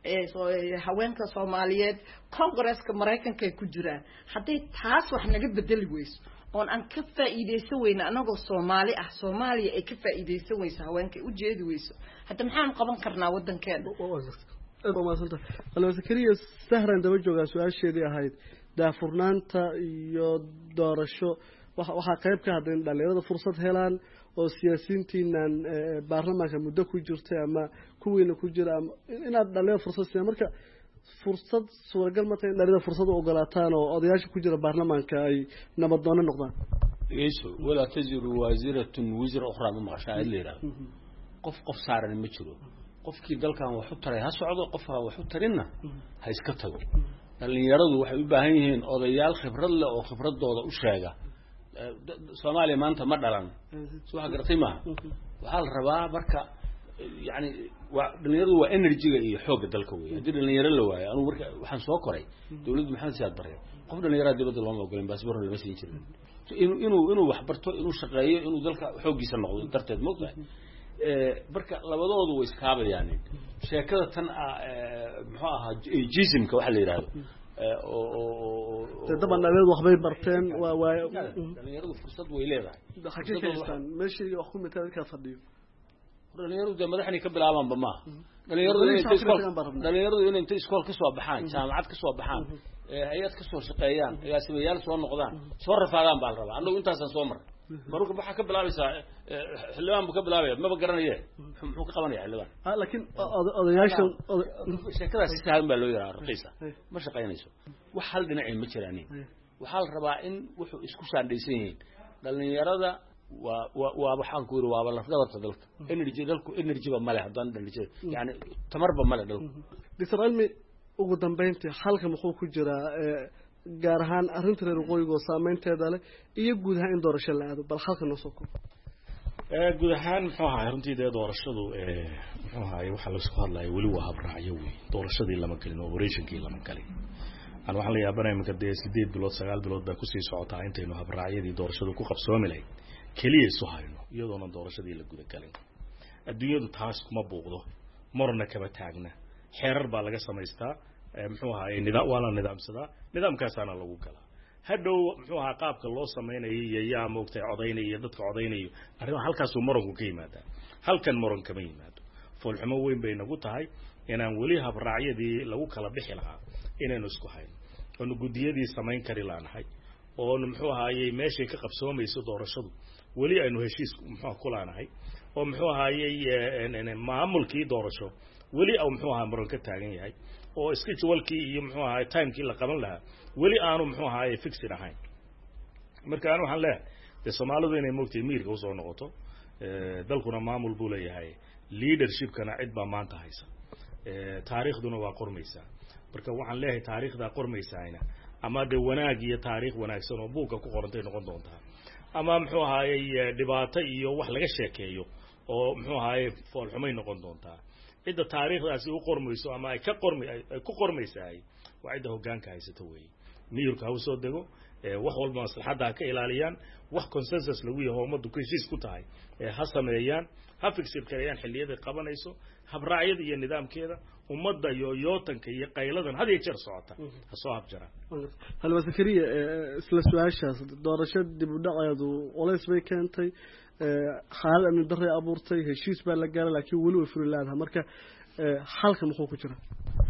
haweenka Soomaaliyeed Congress-ka Mareykanka ay ku jiraan haday taas wax naga bedeli weyso oo aan ka faa'iideysan weyna anagoo Soomaali ah Soomaaliya ay ka faa'iideysan weyso haweenka u jeedi weyso hadda maxaan qaban karnaa wadankeena wala Zakariya sahran daba jooga su'aasheedii ahayd daafurnaanta iyo doorasho waxa qayb ka hadeen dhalinyarada fursad helaan oo siyaasiyiintiinan baarlamaanka muddo ku jirtay ama kuwiina ku jira inaad dhalinyarada fursad siiyaan marka fursad suuragal ma tahay dhalinyarada fursad u ogolaataan oo odayaasha ku jira baarlamaanka ay nabadoono noqdaan yeeso wala taziru waziratun wizra ukhra ma maqashaa leeyahay qof saaran ma jiro qofkii dalkan wax u taray ha socdo qofka wax u tarina ha iska tago dhalinyaradu waxay u baahan yihiin odayaal khibrad leh oo khibradooda u sheega Soomaaliya maanta ma dhalan soo gartay ma waxa la rabaa marka yani dhalinyaradu waa energy-ga iyo xoogga dalka weey hadii dhalinyaro la waayo anu marka waxaan soo koray dawladdu maxamed siyaad baray qof dhalinyarada dibadda looma ogoleen baasboor lama siin jirin inuu wax barto inuu shaqeeyo inuu dalka xooggiisa noqdo darteed moogtahay marka labadoodu way iskaabayaan sheekada tan muxuu ahaa jismka waxa la yiraahdo daban dhaweed waxbay barteen waa dhalinyaradu fursad way leedahay xaqiiqatan meeshii wax ku mid ka fadhiyo dhalinyaradu madaxni ka bilaabanba ma dhalinyaradu inay iskool ka soo baxaan jaamacad ka soo baxaan hay'ad ka soo shaqeeyaan agaasimayaal soo noqdaan soo rafaadaan baa la rabaa anagu intaasan soo mar marka waxa ka bilaabaysaa xilibaan buu ka bilaabaya maba garanayee muxuu ka qabanaya xilibaan laakiin odayaashan sheekadaas si sahlan baa loo yaraa raqiisa ma shaqeynayso wax hal dhinacii ma jiraan waxaa la rabaa in wuxuu isku saandhaysan yihiin dhalinyarada waa waxaan ku yiri waa la dabarta dalka energy ba male hadan energy yani tamarba male dalka bisraalmi ugu dambeyntii halka muxuu ku jiraa gaar ahaan arrinta reer waqooyiga saameynteeda leh iyo guud ahaan in doorasho la aado bal halka noo soo koob guud ahaan muxuu ahaa runtii doorashadu muxuu ahaa waxa la isku hadlayo wali waa habraayo weey doorashadii lama galin operationkii lama galin aan waxaan la yaabanahay marka 8 bilood 9 bilood baa ku sii socotaa intaynu habraayadii doorashadu ku qabsoomi lahayd kaliya soo hayno iyadoona doorashadii la guda galin adduunyadu taas kuma buuqdo marna kaba taagna xeerar baa laga samaystaa muxuu ahaa nidaamsada nidaamkaasaana lagu galaa hadhow muxuu ahaa qaabka loo sameeyay yaa moogtay codaynaya dadka codaynayo arrimaha halkaas uu maranku ka yimaadaa halkan maran kama yimaado foolxumo weyn bay nagu tahay inaan weli habraacyadii lagu kala bixi lahaa inaynu isku hayno oo gudiyadii samayn kari laanahay oo muxuu ahaayay meeshay ka qabsoomayso doorashadu weli aynu heshiis muxuu ku laanahay oo muxuu ahaayay maamulkii doorasho weli aw muxuu ahaa maran ka taagan yahay oo schedule-kii iyo muxuu ahaayay time-kii la qaban lahaa weli aanu muxuu ahaayay fixed ahayn marka aan waxaan leeyahay Soomaalidu inay moogtay miirka u soo noqoto dalkuna maamul buu leeyahay leadership-kana cid baa maanta haysa taariikhduna waa qormaysaa marka waxaan leeyahay taariikhda qormaysaayna ama de wanaag iyo taariikh wanaagsan oo buuga ku qorantay noqon doontaa ama muxuu ahaayay dhibaato iyo wax laga sheekeeyo oo muxuu ahaayay fool xumay noqon doontaa cidda taariikhdaasi u qormayso ama ay ku qormaysaay waa cidda hoggaanka haysata weey miyirka ha soo dego wax walba maslaxada ka ilaaliyaan wax consensus lagu yahay ummaddu ku heshiis ku tahay ha sameeyaan ha fixir karayaan xilliyada qabanayso habraayada iyo nidaamkeeda ummadda iyo yootanka iyo qayladan had iyo jeer socota ha soo habjara hal wasakariya isla su'aashaas doorashada dib u dhaceedu culays bay keentay xaalad amni darro abuurtay heshiis baa la gaaray laakiin wali way furi laadaha marka halka muxuu ku jira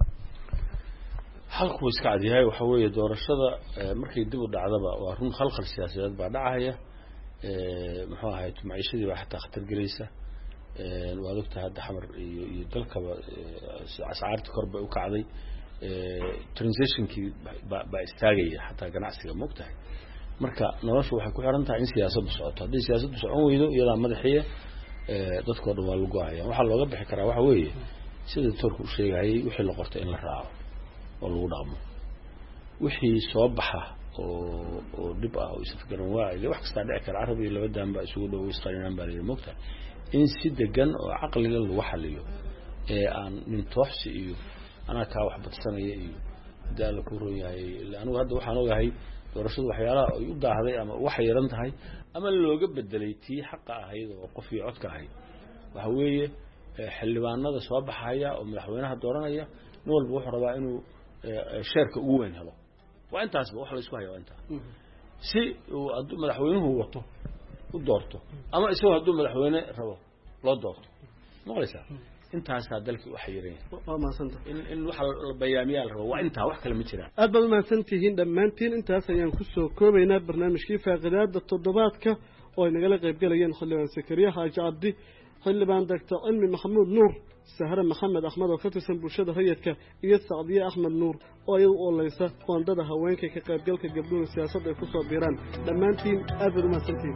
halku iska cadyahay waxa weeye doorashada markay dib u dhacdaba waa run khalkhal siyaasadeed baa dhacaya muxuu ahayd maciishadii baa xataa khatar gelaysa waa ogtahay hadda xamar iyo dalkaba ascaarta kor bay u kacday transitionkii baa istaagaya xataa ganacsiga moogtahay marka noloshu waxay ku xiran tahay in siyaasaddu socoto haddii siyaasaddu socon weydo iyadaa madaxiya dadkoo dhan waa lagu go'aya waxaa looga bixi karaa waxa weeye sida doctorku u sheegayay wixii la qortay in la raaco oo lagu dhaqmo wixii soo baxa oo dib ah oo isafgaran waayo wax kasta dhici kara Arabi laba daanba isugu dhow isqarinaan baa leeyahay moogtahay in si degan oo aqli leh lagu xaliyo aan nin tooxsi iyo ana ka wax badsanaya iyo daal ku rooyahay anigu hadda waxaan ogahay doorashadu waxyaalaha ay u daahday ama wax yaran tahay ama looga bedelay tii xaqa ahayd oo qof iyo codka ahayd waxa weeye xildhibaanada soo baxaya oo madaxweynaha dooranaya nin walba wuxuu rabaa inuu sheerka ugu weyn helo waa intaasba wax la isku hayo inta si uu madaxweynuhu wato u doorto ama isagoo hadduu madaxweyne rabo loo doorto maqlaysa intaas dalkii wax yareen waa maasanta in wax la bayaamiyaa rabo waa inta wax kale ma jiraan aad baad maasantihiin dhammaantiin intaas ayaan ku soo koobaynaa barnaamijkii faaqidaada toddobaadka oo ay nagala qayb galayeen xildhibaan Sakariya Xaaji Cabdi xildhibaan Dr. Cilmi Maxamuud Nuur Sahra Maxamed Axmed oo ka tirsan bulshada rayidka iyo Sacdiye Axmed Nuur oo ay u oleysa qoondada haweenka ka qaybgalka gabdhaha siyaasadda ay ku soo biiraan dhammaantiin aad baad maasantihiin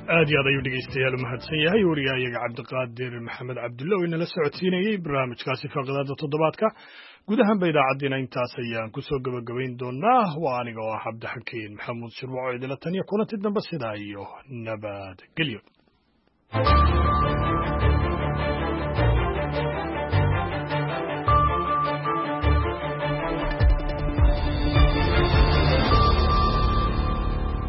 aad iyo aad ayuu dhegeystayaal u mahadsan yahay wariyahayaga cabdiqaadir maxamed cabdulle oo inala socodsiinayey barnaamijkaasi faaqidaada toddobaadka guud ahaanba idaacaddiina intaas ayaan kusoo gabagabayn doonaa waa aniga oo ah cabdixakiin maxamuud shirwaco idila taniya kulanti dambe sidaa iyo nabadgelyo